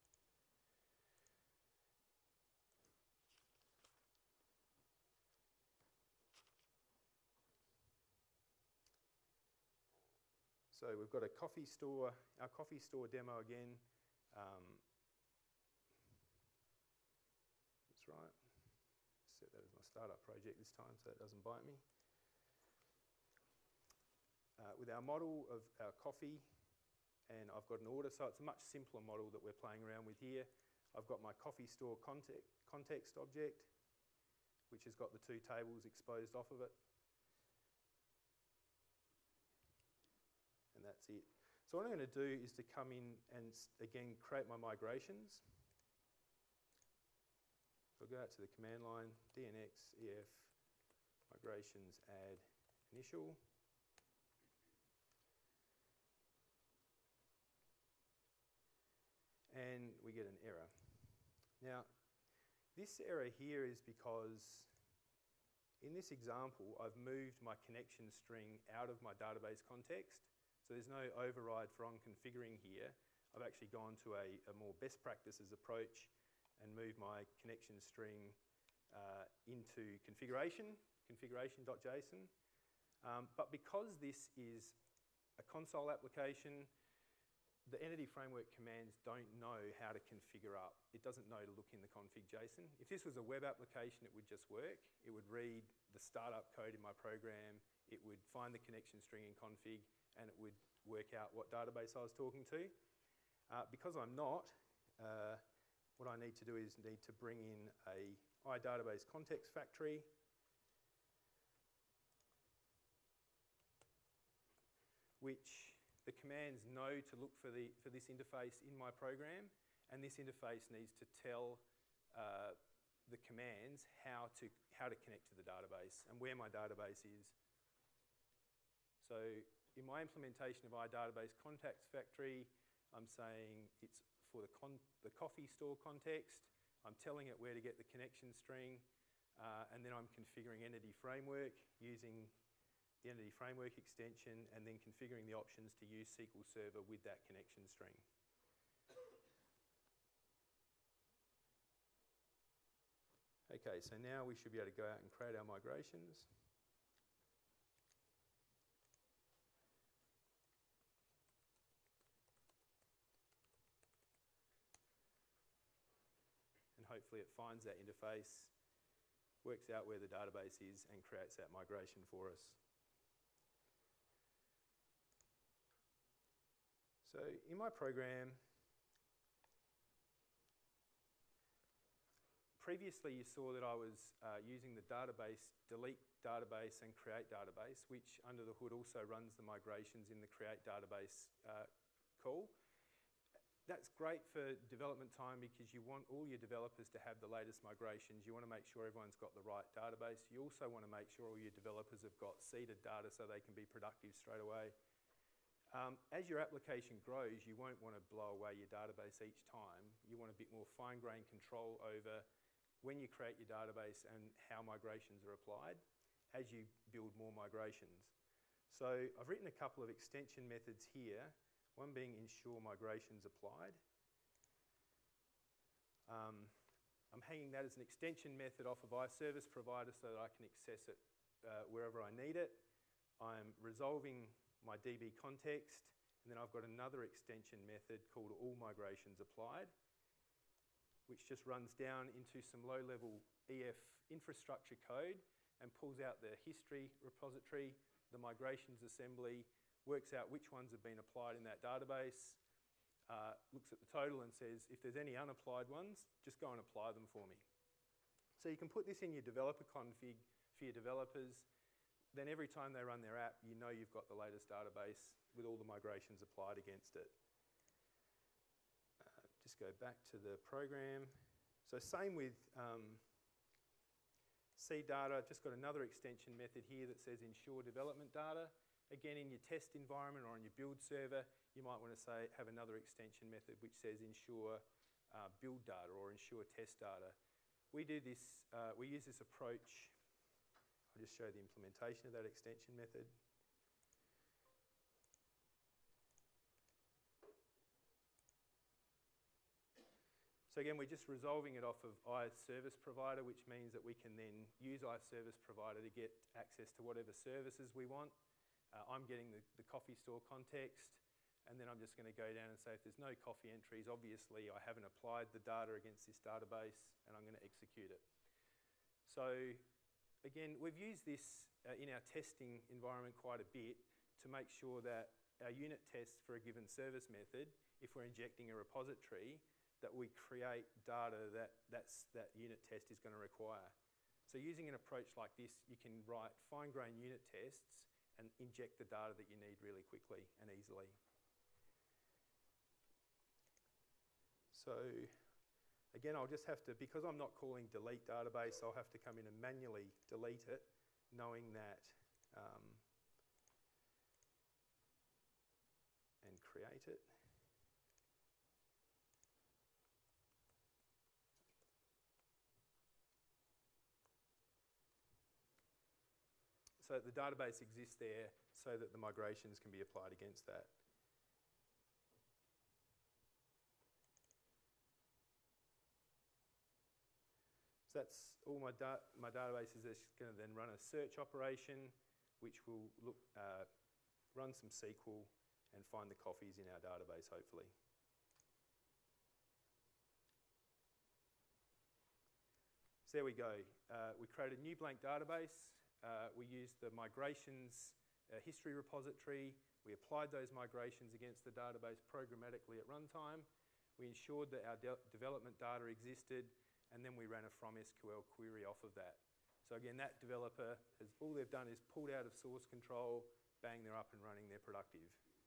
[SPEAKER 1] So we've got a coffee store, our coffee store demo again. Um, that's right. Set that as my startup project this time so that doesn't bite me. Uh, with our model of our coffee, and I've got an order, so it's a much simpler model that we're playing around with here. I've got my coffee store context, context object, which has got the two tables exposed off of it. And that's it. So what I'm going to do is to come in and, again, create my migrations. So I'll go out to the command line, D N X, E F, migrations, add, initial. And we get an error. Now, this error here is because in this example, I've moved my connection string out of my database context. So there's no override for on configuring here. I've actually gone to a, a more best practices approach and moved my connection string uh, into configuration, configuration.json. Um, but because this is a console application, the Entity Framework commands don't know how to configure up. It doesn't know to look in the config.json. If this was a web application, it would just work. It would read the startup code in my program. It would find the connection string in config, and it would work out what database I was talking to. Uh, because I'm not, uh, what I need to do is need to bring in a iDatabase context factory. Which the commands know to look for, the, for this interface in my program, and this interface needs to tell uh, the commands how to, how to connect to the database and where my database is. So in my implementation of iDatabase Contacts Factory, I'm saying it's for the, con the coffee store context. I'm telling it where to get the connection string, uh, and then I'm configuring Entity Framework using the Entity Framework extension, and then configuring the options to use S Q L Server with that connection string. Okay, so now we should be able to go out and create our migrations. And hopefully it finds that interface, works out where the database is, and creates that migration for us. So in my program, previously you saw that I was uh, using the database, delete database and create database, which under the hood also runs the migrations in the create database uh, call. That's great for development time because you want all your developers to have the latest migrations. You want to make sure everyone's got the right database. You also want to make sure all your developers have got seeded data so they can be productive straight away. Um, as your application grows, you won't want to blow away your database each time. You want a bit more fine-grained control over when you create your database and how migrations are applied as you build more migrations. So I've written a couple of extension methods here, one being ensure migrations applied. Um, I'm hanging that as an extension method off of iService Provider so that I can access it uh, wherever I need it. I'm resolving my D B context, and then I've got another extension method called all migrations applied, which just runs down into some low-level E F infrastructure code and pulls out the history repository, the migrations assembly, works out which ones have been applied in that database, uh, looks at the total and says, if there's any unapplied ones, just go and apply them for me. So you can put this in your developer config for your developers. Then every time they run their app, you know you've got the latest database with all the migrations applied against it. Uh, just go back to the program. So same with um, C data, just got another extension method here that says ensure development data. Again, in your test environment or on your build server, you might want to say have another extension method which says ensure uh, build data or ensure test data. We do this, uh, we use this approach. I'll just show the implementation of that extension method. So again, we're just resolving it off of iService Provider, which means that we can then use iService Provider to get access to whatever services we want. Uh, I'm getting the, the coffee store context, and then I'm just going to go down and say if there's no coffee entries, obviously I haven't applied the data against this database, and I'm going to execute it. So again, we've used this uh, in our testing environment quite a bit to make sure that our unit tests for a given service method, if we're injecting a repository, that we create data that that's, that unit test is going to require. So using an approach like this, you can write fine-grained unit tests and inject the data that you need really quickly and easily. So again, I'll just have to, because I'm not calling delete database, I'll have to come in and manually delete it, knowing that, um, and create it. So the database exists there so that the migrations can be applied against that. So that's all my, da my database is just going to then run a search operation, which will look, uh, run some S Q L and find the coffees in our database, hopefully. So there we go. Uh, we created a new blank database. Uh, we used the migrations uh, history repository. We applied those migrations against the database programmatically at runtime. We ensured that our de development data existed, and then we ran a from S Q L query off of that. So again, that developer, has, all they've done is pulled out of source control, bang, they're up and running, they're productive.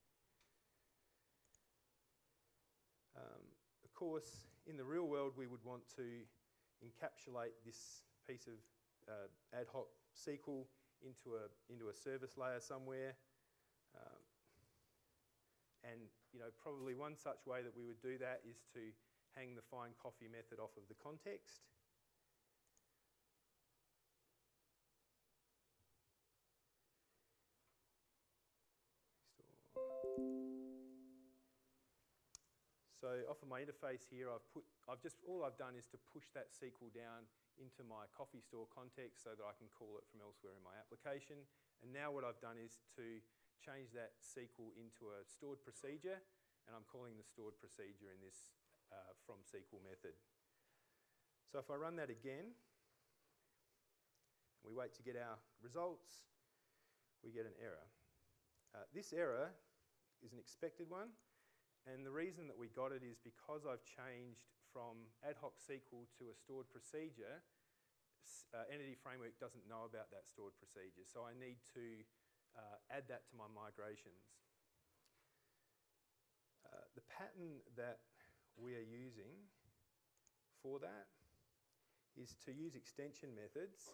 [SPEAKER 1] Um, of course, in the real world, we would want to encapsulate this piece of uh, ad hoc S Q L into a, into a service layer somewhere. Um, and you know, probably one such way that we would do that is to hang the find coffee method off of the context. So off of my interface here, I've put, I've just, all I've done is to push that S Q L down into my coffee store context so that I can call it from elsewhere in my application. And now what I've done is to change that S Q L into a stored procedure, and I'm calling the stored procedure in this uh, from S Q L method. So if I run that again, we wait to get our results, we get an error. Uh, this error is an expected one, and the reason that we got it is because I've changed from ad hoc S Q L to a stored procedure. Uh, Entity Framework doesn't know about that stored procedure, so I need to uh, add that to my migrations. Uh, the pattern that we are using for that is to use extension methods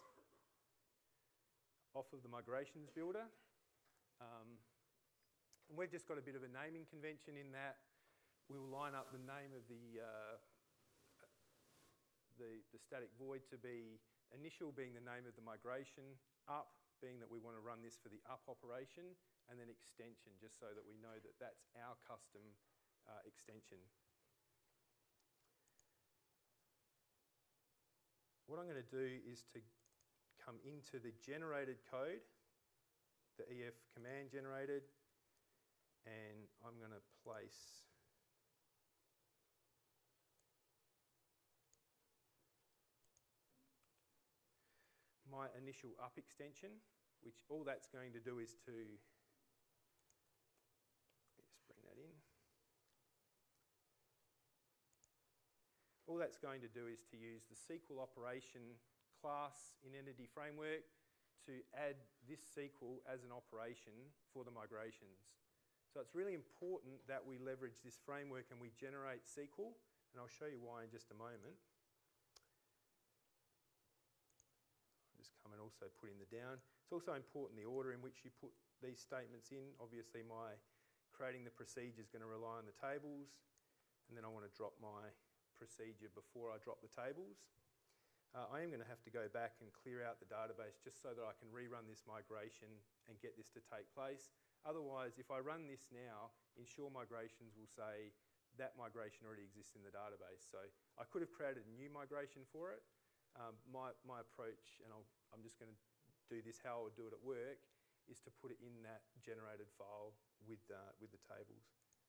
[SPEAKER 1] off of the migrations builder. Um, and we've just got a bit of a naming convention in that we'll line up the name of the, uh, the, the static void to be initial being the name of the migration, up being that we want to run this for the up operation, and then extension just so that we know that that's our custom uh, extension. What I'm going to do is to come into the generated code, the E F command generated, and I'm going to place my initial up extension, which all that's going to do is to, let me just bring that in. all that's going to do is to use the S Q L operation class in Entity Framework to add this S Q L as an operation for the migrations. So it's really important that we leverage this framework and we generate S Q L, and I'll show you why in just a moment. I'll just come and also put in the down. It's also important the order in which you put these statements in. Obviously my creating the procedure is going to rely on the tables, and then I want to drop my procedure before I drop the tables. Uh, I am going to have to go back and clear out the database just so that I can rerun this migration and get this to take place. Otherwise, if I run this now, Ensure Migrations will say that migration already exists in the database. So I could have created a new migration for it. Um, my, my approach, and I'll, I'm just going to do this how I would do it at work, is to put it in that generated file with, uh, with the tables.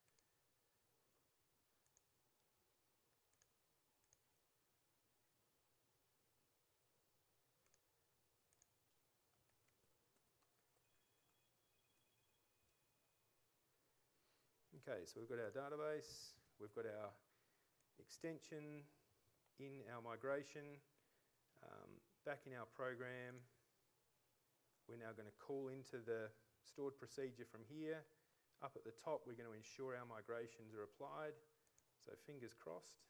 [SPEAKER 1] Okay, so we've got our database, we've got our extension in our migration. Um, back in our program, we're now going to call into the stored procedure from here. Up at the top, we're going to ensure our migrations are applied. So fingers crossed.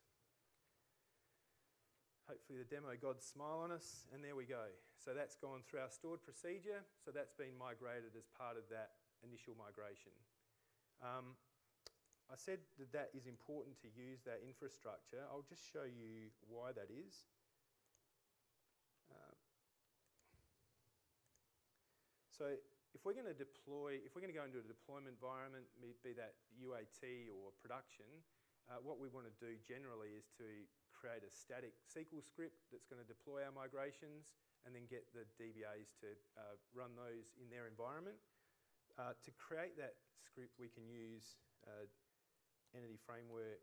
[SPEAKER 1] Hopefully the demo gods smile on us, and there we go. So that's gone through our stored procedure, so that's been migrated as part of that initial migration. Um, I said that that is important to use that infrastructure. I'll just show you why that is. Uh, so if we're going to deploy, if we're going to go into a deployment environment, be that U A T or production, uh, what we want to do generally is to create a static S Q L script that's going to deploy our migrations and then get the D B As to uh, run those in their environment. Uh, to create that script, we can use uh, Entity Framework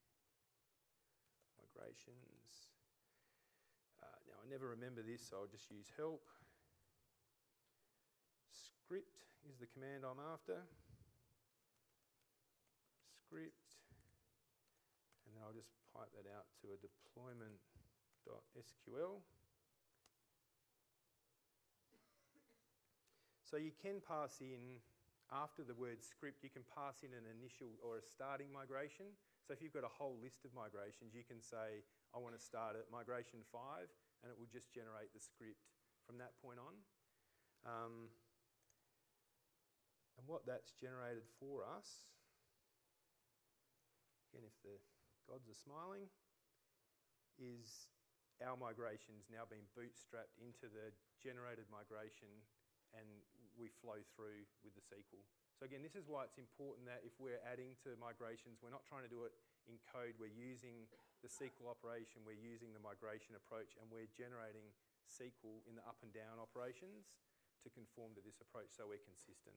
[SPEAKER 1] migrations. Uh, now, I never remember this, so I'll just use help. Script is the command I'm after. Script. And then I'll just pipe that out to a deployment.sql. So you can pass in, after the word script, you can pass in an initial or a starting migration. So if you've got a whole list of migrations, you can say, I want to start at migration five, and it will just generate the script from that point on. Um, and what that's generated for us, again, if the gods are smiling, is our migrations now being bootstrapped into the generated migration, and we flow through with the S Q L. So again, this is why it's important that if we're adding to migrations, we're not trying to do it in code, we're using the S Q L operation, we're using the migration approach, and we're generating S Q L in the up and down operations to conform to this approach so we're consistent.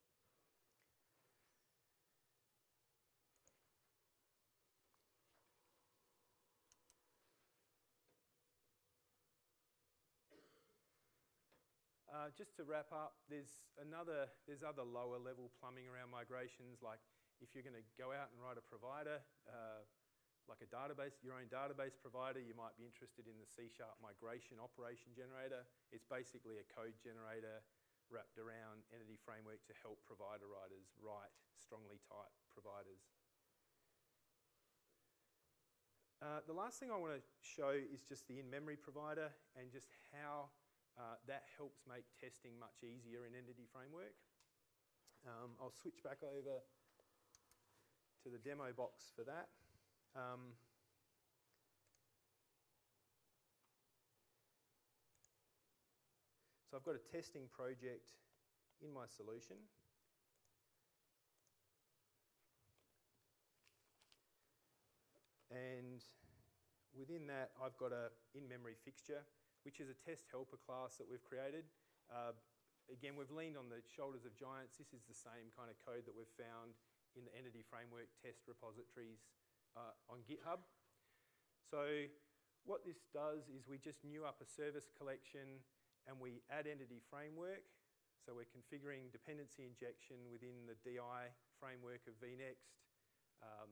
[SPEAKER 1] Uh, just to wrap up, there's another, there's other lower level plumbing around migrations, like if you're going to go out and write a provider, uh, like a database, your own database provider, you might be interested in the C sharp migration operation generator. It's basically a code generator wrapped around Entity Framework to help provider writers write strongly typed providers. Uh, the last thing I want to show is just the in-memory provider and just how Uh, that helps make testing much easier in Entity Framework. Um, I'll switch back over to the demo box for that. Um, so I've got a testing project in my solution. And within that, I've got a in-memory fixture, which is a test helper class that we've created. Uh, again, we've leaned on the shoulders of giants. This is the same kind of code that we've found in the Entity Framework test repositories uh, on GitHub. So what this does is we just new up a service collection and we add Entity Framework. So we're configuring dependency injection within the D I framework of vNext. Um,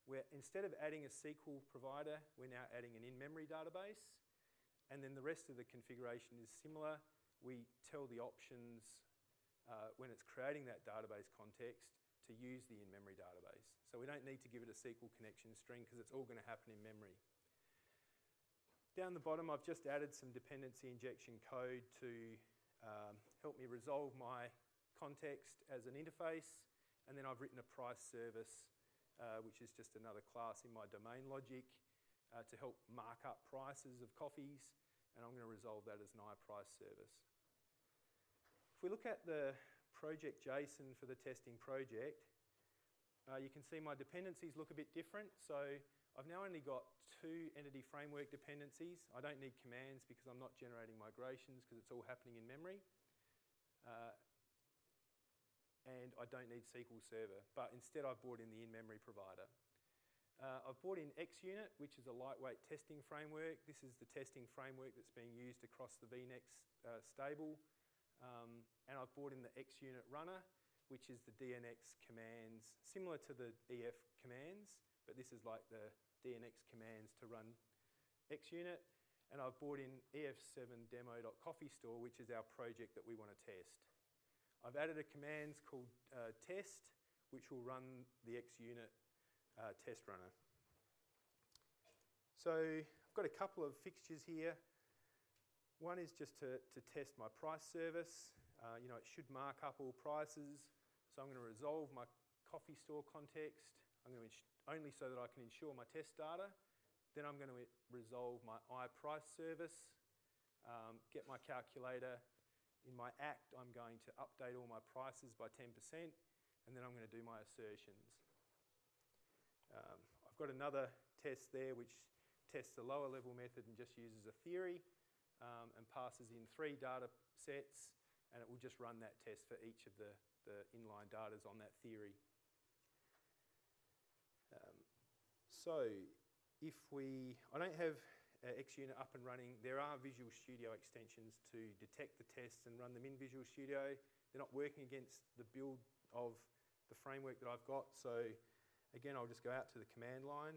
[SPEAKER 1] Where instead of adding a S Q L provider, we're now adding an in-memory database. And then the rest of the configuration is similar. We tell the options uh, when it's creating that database context to use the in-memory database. So we don't need to give it a S Q L connection string because it's all going to happen in memory. Down the bottom, I've just added some dependency injection code to um, help me resolve my context as an interface. And then I've written a price service, uh, which is just another class in my domain logic uh, to help mark up prices of coffees. And I'm going to resolve that as an iPrice service. If we look at the project JSON for the testing project, uh, you can see my dependencies look a bit different. So I've now only got two entity framework dependencies. I don't need commands because I'm not generating migrations because it's all happening in memory. Uh, and I don't need S Q L Server, but instead I've brought in the in-memory provider. Uh, I've brought in XUnit, which is a lightweight testing framework. This is the testing framework that's being used across the V NEX uh, stable. Um, and I've brought in the XUnit runner, which is the D N X commands, similar to the E F commands, but this is like the D N X commands to run XUnit. And I've brought in E F seven demo.coffeestore, which is our project that we want to test. I've added a command called uh, test, which will run the XUnit Uh, test runner. So I've got a couple of fixtures here. One is just to, to test my price service. Uh, you know, it should mark up all prices. So I'm going to resolve my coffee store context. I'm going to only so that I can ensure my test data. Then I'm going to resolve my iPrice service, um, get my calculator. In my act, I'm going to update all my prices by ten percent, and then I'm going to do my assertions. Um, I've got another test there which tests a lower level method and just uses a theory um, and passes in three data sets, and it will just run that test for each of the, the inline datas on that theory. Um, so if we, I don't have uh, XUnit up and running. There are Visual Studio extensions to detect the tests and run them in Visual Studio. They're not working against the build of the framework that I've got, so again, I'll just go out to the command line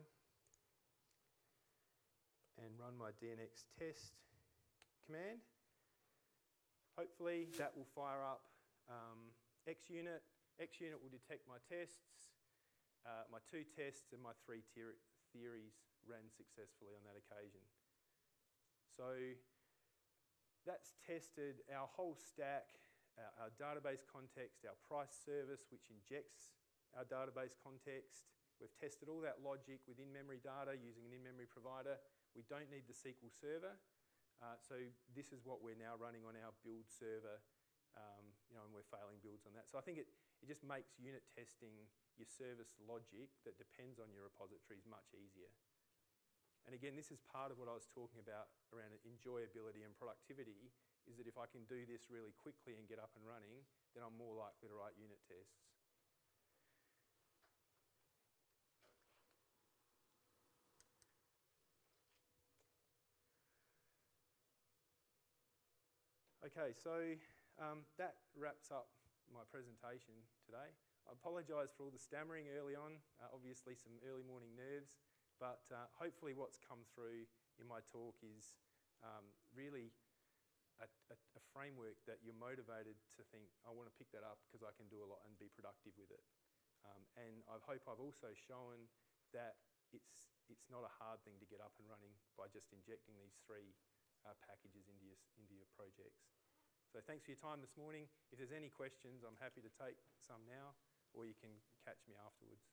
[SPEAKER 1] and run my D N X test command. Hopefully that will fire up um, XUnit. XUnit will detect my tests, uh, my two tests and my three theories ran successfully on that occasion. So that's tested our whole stack, our, our database context, our price service, which injects our database context. We've tested all that logic with in-memory data using an in-memory provider. We don't need the S Q L Server. Uh, so this is what we're now running on our build server, um, you know, and we're failing builds on that. So I think it, it just makes unit testing your service logic that depends on your repositories much easier. And again, this is part of what I was talking about around enjoyability and productivity, is that if I can do this really quickly and get up and running, then I'm more likely to write unit tests. Okay, so um, that wraps up my presentation today. I apologise for all the stammering early on, uh, obviously some early morning nerves, but uh, hopefully what's come through in my talk is um, really a, a, a framework that you're motivated to think, I want to pick that up because I can do a lot and be productive with it. Um, and I hope I've also shown that it's, it's not a hard thing to get up and running by just injecting these three uh, packages into your, into your projects. So thanks for your time this morning. If there's any questions, I'm happy to take some now, or you can catch me afterwards.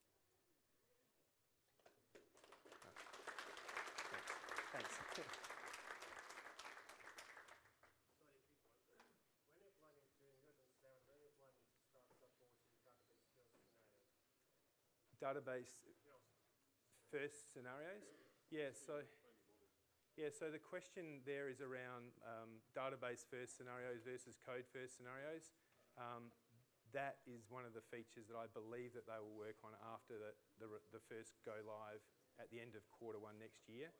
[SPEAKER 1] No. Thanks. Thanks. Database first scenarios? Yeah, so yeah, so the question there is around um, database first scenarios versus code first scenarios. Um, that is one of the features that I believe that they will work on after the, the, the first go live at the end of quarter one next year.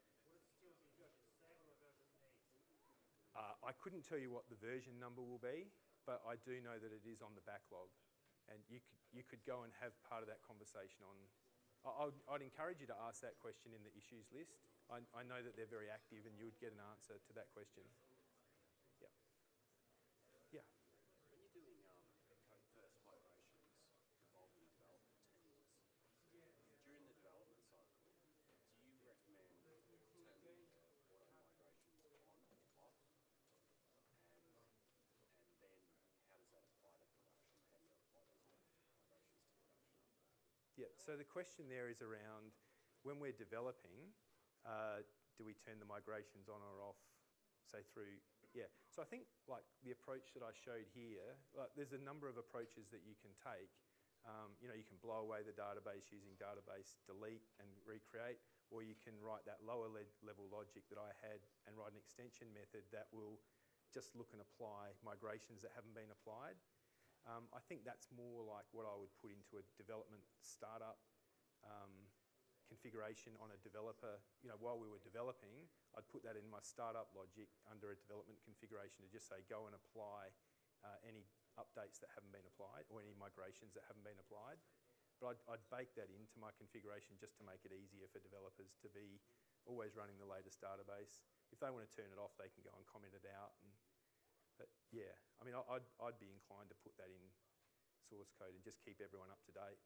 [SPEAKER 1] Uh, I couldn't tell you what the version number will be, but I do know that it is on the backlog. And you could, you could go and have part of that conversation on, I- I'd, I'd encourage you to ask that question in the issues list. I, I know that they're very active and you would get an answer to that question. Yeah. Yeah.
[SPEAKER 3] When you're doing um, code-first migrations involving development teams, during the development cycle, do you recommend turning auto migrations on or off? And, and then how does that apply to production? How do you apply those migrations to production after that?
[SPEAKER 1] Yeah. So the question there is around when we're developing, uh, do we turn the migrations on or off, say through, yeah. So I think like the approach that I showed here, like there's a number of approaches that you can take. Um, you know, you can blow away the database using database delete and recreate, or you can write that lower le- level logic that I had and write an extension method that will just look and apply migrations that haven't been applied. Um, I think that's more like what I would put into a development startup um, configuration on a developer. You know, while we were developing, I'd put that in my startup logic under a development configuration to just say go and apply uh, any updates that haven't been applied or any migrations that haven't been applied. But I'd, I'd bake that into my configuration just to make it easier for developers to be always running the latest database. If they want to turn it off, they can go and comment it out. And, but yeah, I mean, I'd, I'd be inclined to put that in source code and just keep everyone up to date.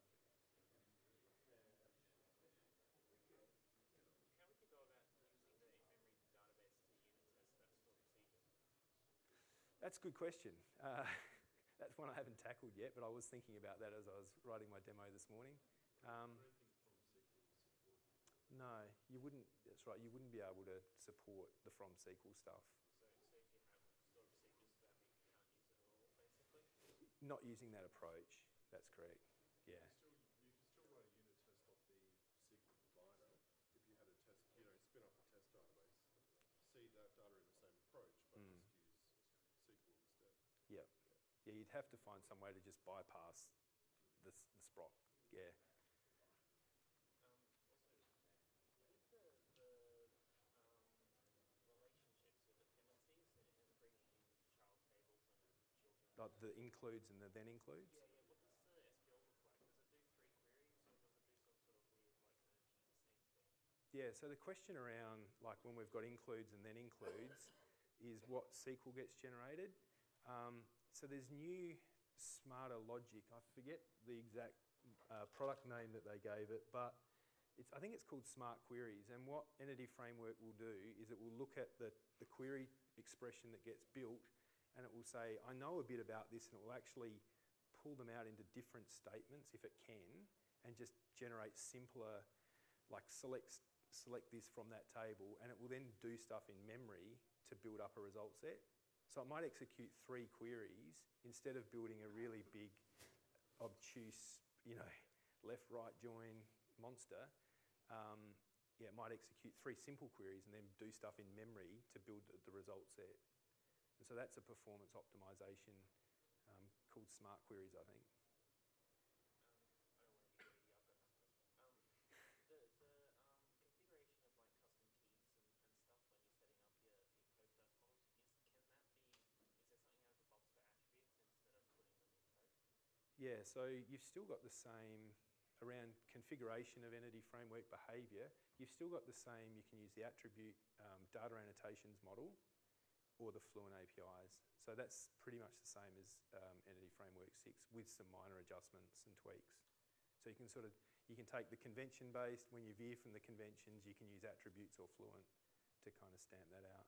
[SPEAKER 4] How would you go about using the in-memory database to unit test that stored procedure?
[SPEAKER 1] That's a good question. Uh, that's one I haven't tackled yet, but I was thinking about that as I was writing my demo this morning. Um, no, you wouldn't, that's right, you wouldn't be able to support the from S Q L stuff.
[SPEAKER 4] So, so if you have stored procedures, does that mean you can't use it at all, basically?
[SPEAKER 1] Not using that approach, that's correct, yeah.
[SPEAKER 2] You, still, you can still run a unit test off the S Q L provider if you had a test, you know, spin up a test database, seed that data in the same approach, but
[SPEAKER 1] Mm.
[SPEAKER 2] just use S Q L instead.
[SPEAKER 1] Yeah, yeah, you'd have to find some way to just bypass the, s- the sprock, yeah.
[SPEAKER 4] Um, also, with the, the um, relationships or dependencies and, and bringing in child tables and children.
[SPEAKER 1] Like the includes and the then includes.
[SPEAKER 4] Yeah, yeah. What does the S Q L look like? Does it do three queries or does it do some sort of weird, like, mergey distinct thing?
[SPEAKER 1] Yeah, so the question around, like when we've got includes and then includes, is what S Q L gets generated. Um, so there's new, smarter logic. I forget the exact uh, product name that they gave it, but it's, I think it's called Smart Queries. And what Entity Framework will do is it will look at the, the query expression that gets built, and it will say, I know a bit about this, and it will actually pull them out into different statements if it can, and just generate simpler, like select, select this from that table, and it will then do stuff in memory to build up a result set. So it might execute three queries instead of building a really big, obtuse, you know, left-right join monster. Um, yeah, it might execute three simple queries and then do stuff in memory to build the, the result set. And so that's a performance optimization um, called Smart Queries, I think.
[SPEAKER 4] Um, I don't want to be greedy. I've got another question. Um, the the um, configuration of like custom keys and, and stuff when you're setting up your, your code first models is can that be is there something out of the box for attributes instead of putting them in code?
[SPEAKER 1] Yeah, so you've still got the same around configuration of Entity Framework behavior. You've still got the same. You can use the attribute um, data annotations model or the Fluent A P Is. So that's pretty much the same as um, Entity Framework six with some minor adjustments and tweaks. So you can sort of, you can take the convention-based, when you veer from the conventions, you can use attributes or Fluent to kind of stamp that out.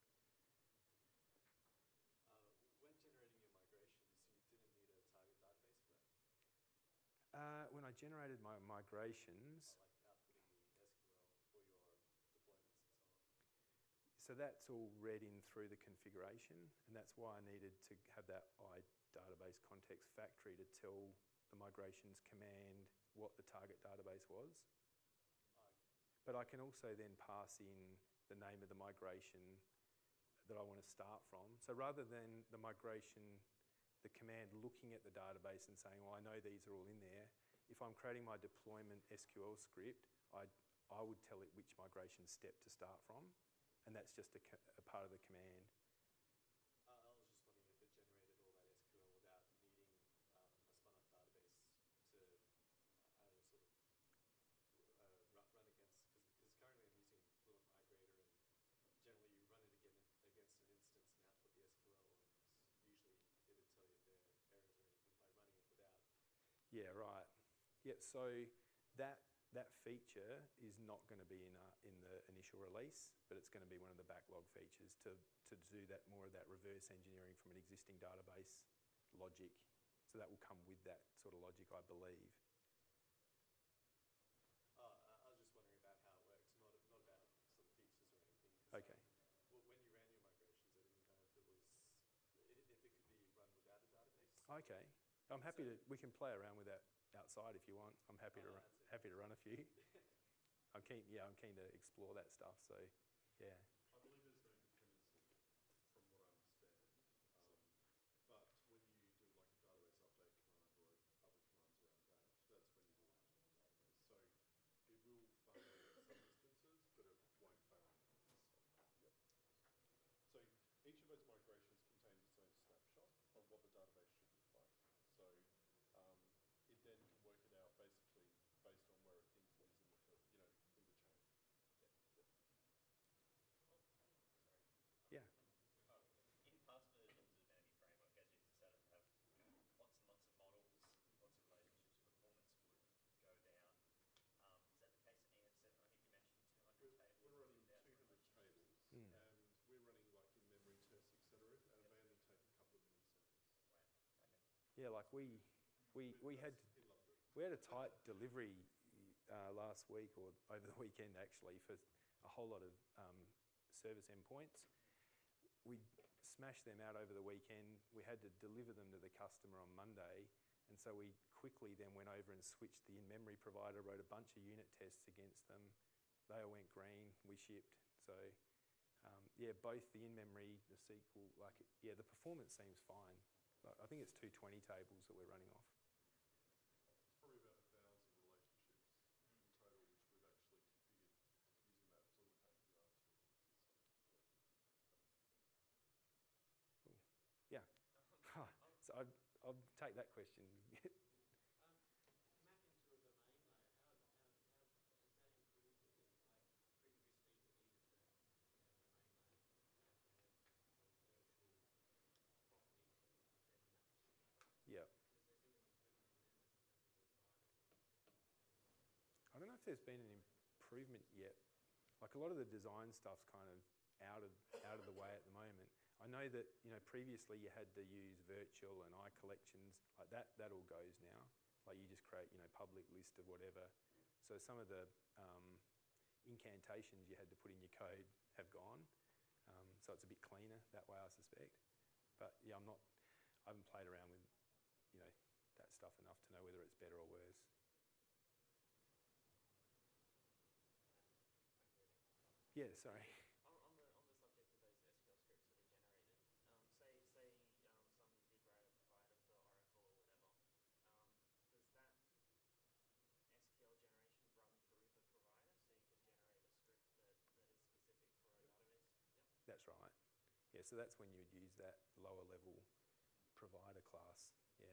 [SPEAKER 5] Uh, when generating your migrations, you didn't need a target database for that?
[SPEAKER 1] Uh, when I generated my migrations,
[SPEAKER 5] Or like outputting the S Q L for your deployments and so on?
[SPEAKER 1] so that's all read in through the configuration, and that's why I needed to have that I database context factory to tell the migrations command what the target database was.
[SPEAKER 5] Oh, okay.
[SPEAKER 1] But I can also then pass in the name of the migration that I want to start from. So rather than the migration, the command looking at the database and saying, well, I know these are all in there, if I'm creating my deployment S Q L script, I'd, I would tell it which migration step to start from, and that's just a, a part of the command.
[SPEAKER 5] Uh, I was just wondering if it generated all that S Q L without needing um, a spun up database to, uh, I don't know, sort of
[SPEAKER 1] Yeah, so that that feature is not going to be in uh, in the initial release, but it's going to be one of the backlog features to to do that more of that reverse engineering from an existing database logic. So that will come with that sort of logic, I believe.
[SPEAKER 5] Uh, I I was just wondering about how it works, not not about sort of features or anything. 'Cause,
[SPEAKER 1] Okay.
[SPEAKER 5] um, w- when you ran your migrations, I didn't know if it was i- if it could be run without a database.
[SPEAKER 1] Okay. I'm happy
[SPEAKER 5] So-
[SPEAKER 1] to. We can play around with that outside if you want. I'm happy
[SPEAKER 5] Oh,
[SPEAKER 1] to
[SPEAKER 5] no,
[SPEAKER 1] run,
[SPEAKER 5] that's it.
[SPEAKER 1] happy to run a few. I'm keen. Yeah, I'm keen to explore that stuff. So, yeah.
[SPEAKER 2] I believe there's no dependency, from what I understand. Um, but when you do like a database update command or other commands around that, that's when you will have to have a database. So it will fail in some instances, but it won't fail in others. Yep. So each of those migrations contains its own snapshot of what the database should look like. So um, it then can work it out basically based on where it thinks it is in the fir- you know in the chain.
[SPEAKER 5] Yep. Yep.
[SPEAKER 3] Sorry.
[SPEAKER 1] Yeah.
[SPEAKER 3] Oh, in past versions of Entity Framework, as you started to have lots and lots of models, lots of relationships, performance would go down. Um, is that the case in E F seven? I think you mentioned two hundred
[SPEAKER 2] We're,
[SPEAKER 3] tables
[SPEAKER 2] we're
[SPEAKER 3] and
[SPEAKER 2] running
[SPEAKER 3] two thousand
[SPEAKER 2] two hundred
[SPEAKER 3] relationships.
[SPEAKER 2] tables,
[SPEAKER 1] Mm.
[SPEAKER 2] and we're running like in-memory tests, et cetera, and
[SPEAKER 3] Yep.
[SPEAKER 2] they only take a couple of milliseconds.
[SPEAKER 3] Wow. Okay.
[SPEAKER 1] Yeah, like we we we had
[SPEAKER 2] That's- he loves it.
[SPEAKER 1] we had a tight delivery uh, last week or over the weekend actually for a whole lot of um, service endpoints. We smashed them out over the weekend. We had to deliver them to the customer on Monday, and so we quickly then went over and switched the in-memory provider, wrote a bunch of unit tests against them. They all went green. We shipped. So um, yeah, both the in-memory, the S Q L, like yeah, the performance seems fine. Like, I think it's two hundred twenty tables that we're running off.
[SPEAKER 2] It's probably about a thousand relationships in total, which we've actually configured using that Fluent A P I tool.
[SPEAKER 1] Cool. Yeah. So I'd, I'll take that question.
[SPEAKER 4] Um, mapping to a domain layer, how, how, how has that improved with it? Like previously we needed to, you know, domain layer, you have to have those virtual properties and then maps.
[SPEAKER 1] Yeah.
[SPEAKER 4] Has there been an improvement in them that you have to require?
[SPEAKER 1] I don't know if there's been an improvement yet. Like a lot of the design stuff's kind of out of out of the way at the moment. I know that you know previously you had to use virtual and I collections like that. That all goes now. Like you just create you know public list of whatever. So some of the um, incantations you had to put in your code have gone. Um, so it's a bit cleaner that way, I suspect. But yeah, I'm not. I haven't played around with you know that stuff enough to know whether it's better or worse. Yeah, sorry.
[SPEAKER 4] On, on the on the subject of those S Q L scripts that are generated, um, say say um, somebody did write a provider for Oracle or whatever, um, does that S Q L generation run through the provider, so you could generate a script that, that is specific for a database? Yep.
[SPEAKER 1] That's right. Yeah, so that's when you would use that lower level provider class. Yeah.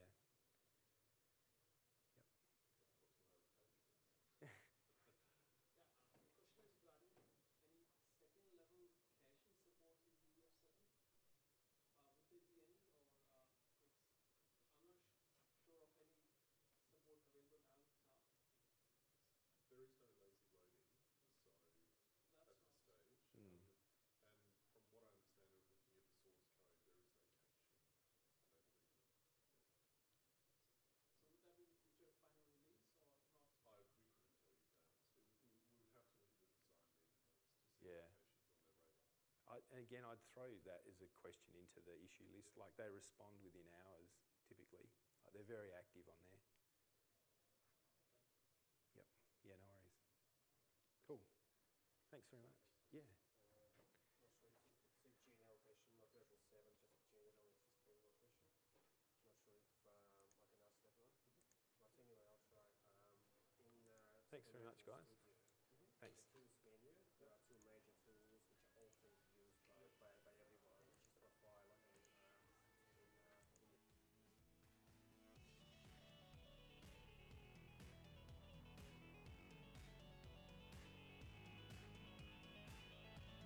[SPEAKER 1] Yep.
[SPEAKER 2] That's what Sonata Page does.
[SPEAKER 4] Yeah. Uh, the question is regarding any second level caching support in E F seven. Uh, would there be any, or uh, it's I'm not sh- sure of any support available out now.
[SPEAKER 2] There is no lazy loading, so
[SPEAKER 4] That's
[SPEAKER 2] at this
[SPEAKER 4] right.
[SPEAKER 2] stage,
[SPEAKER 1] Mm.
[SPEAKER 2] um, and from what I understand of looking at the source code, there is no cache enabled either.
[SPEAKER 4] So would that be in future final release or not?
[SPEAKER 2] I, we couldn't tell you that. It, would- it, would- we would have to look at the design meeting notes to see
[SPEAKER 1] Yeah.
[SPEAKER 2] if caching's on their radar.
[SPEAKER 1] I, and again, I'd throw that as a question into the issue list. Like they respond within hours typically. Like they're very active on there. Yep. Yeah, no worries. Cool. Thanks very much. Yeah.
[SPEAKER 6] Uh, not sure if it's a general question, not version seven, just general, it's just framework question. Not sure if um, I can ask that one. But anyway, I'll try. Um, in uh,
[SPEAKER 1] Thanks very much,
[SPEAKER 6] second
[SPEAKER 1] guys.
[SPEAKER 6] version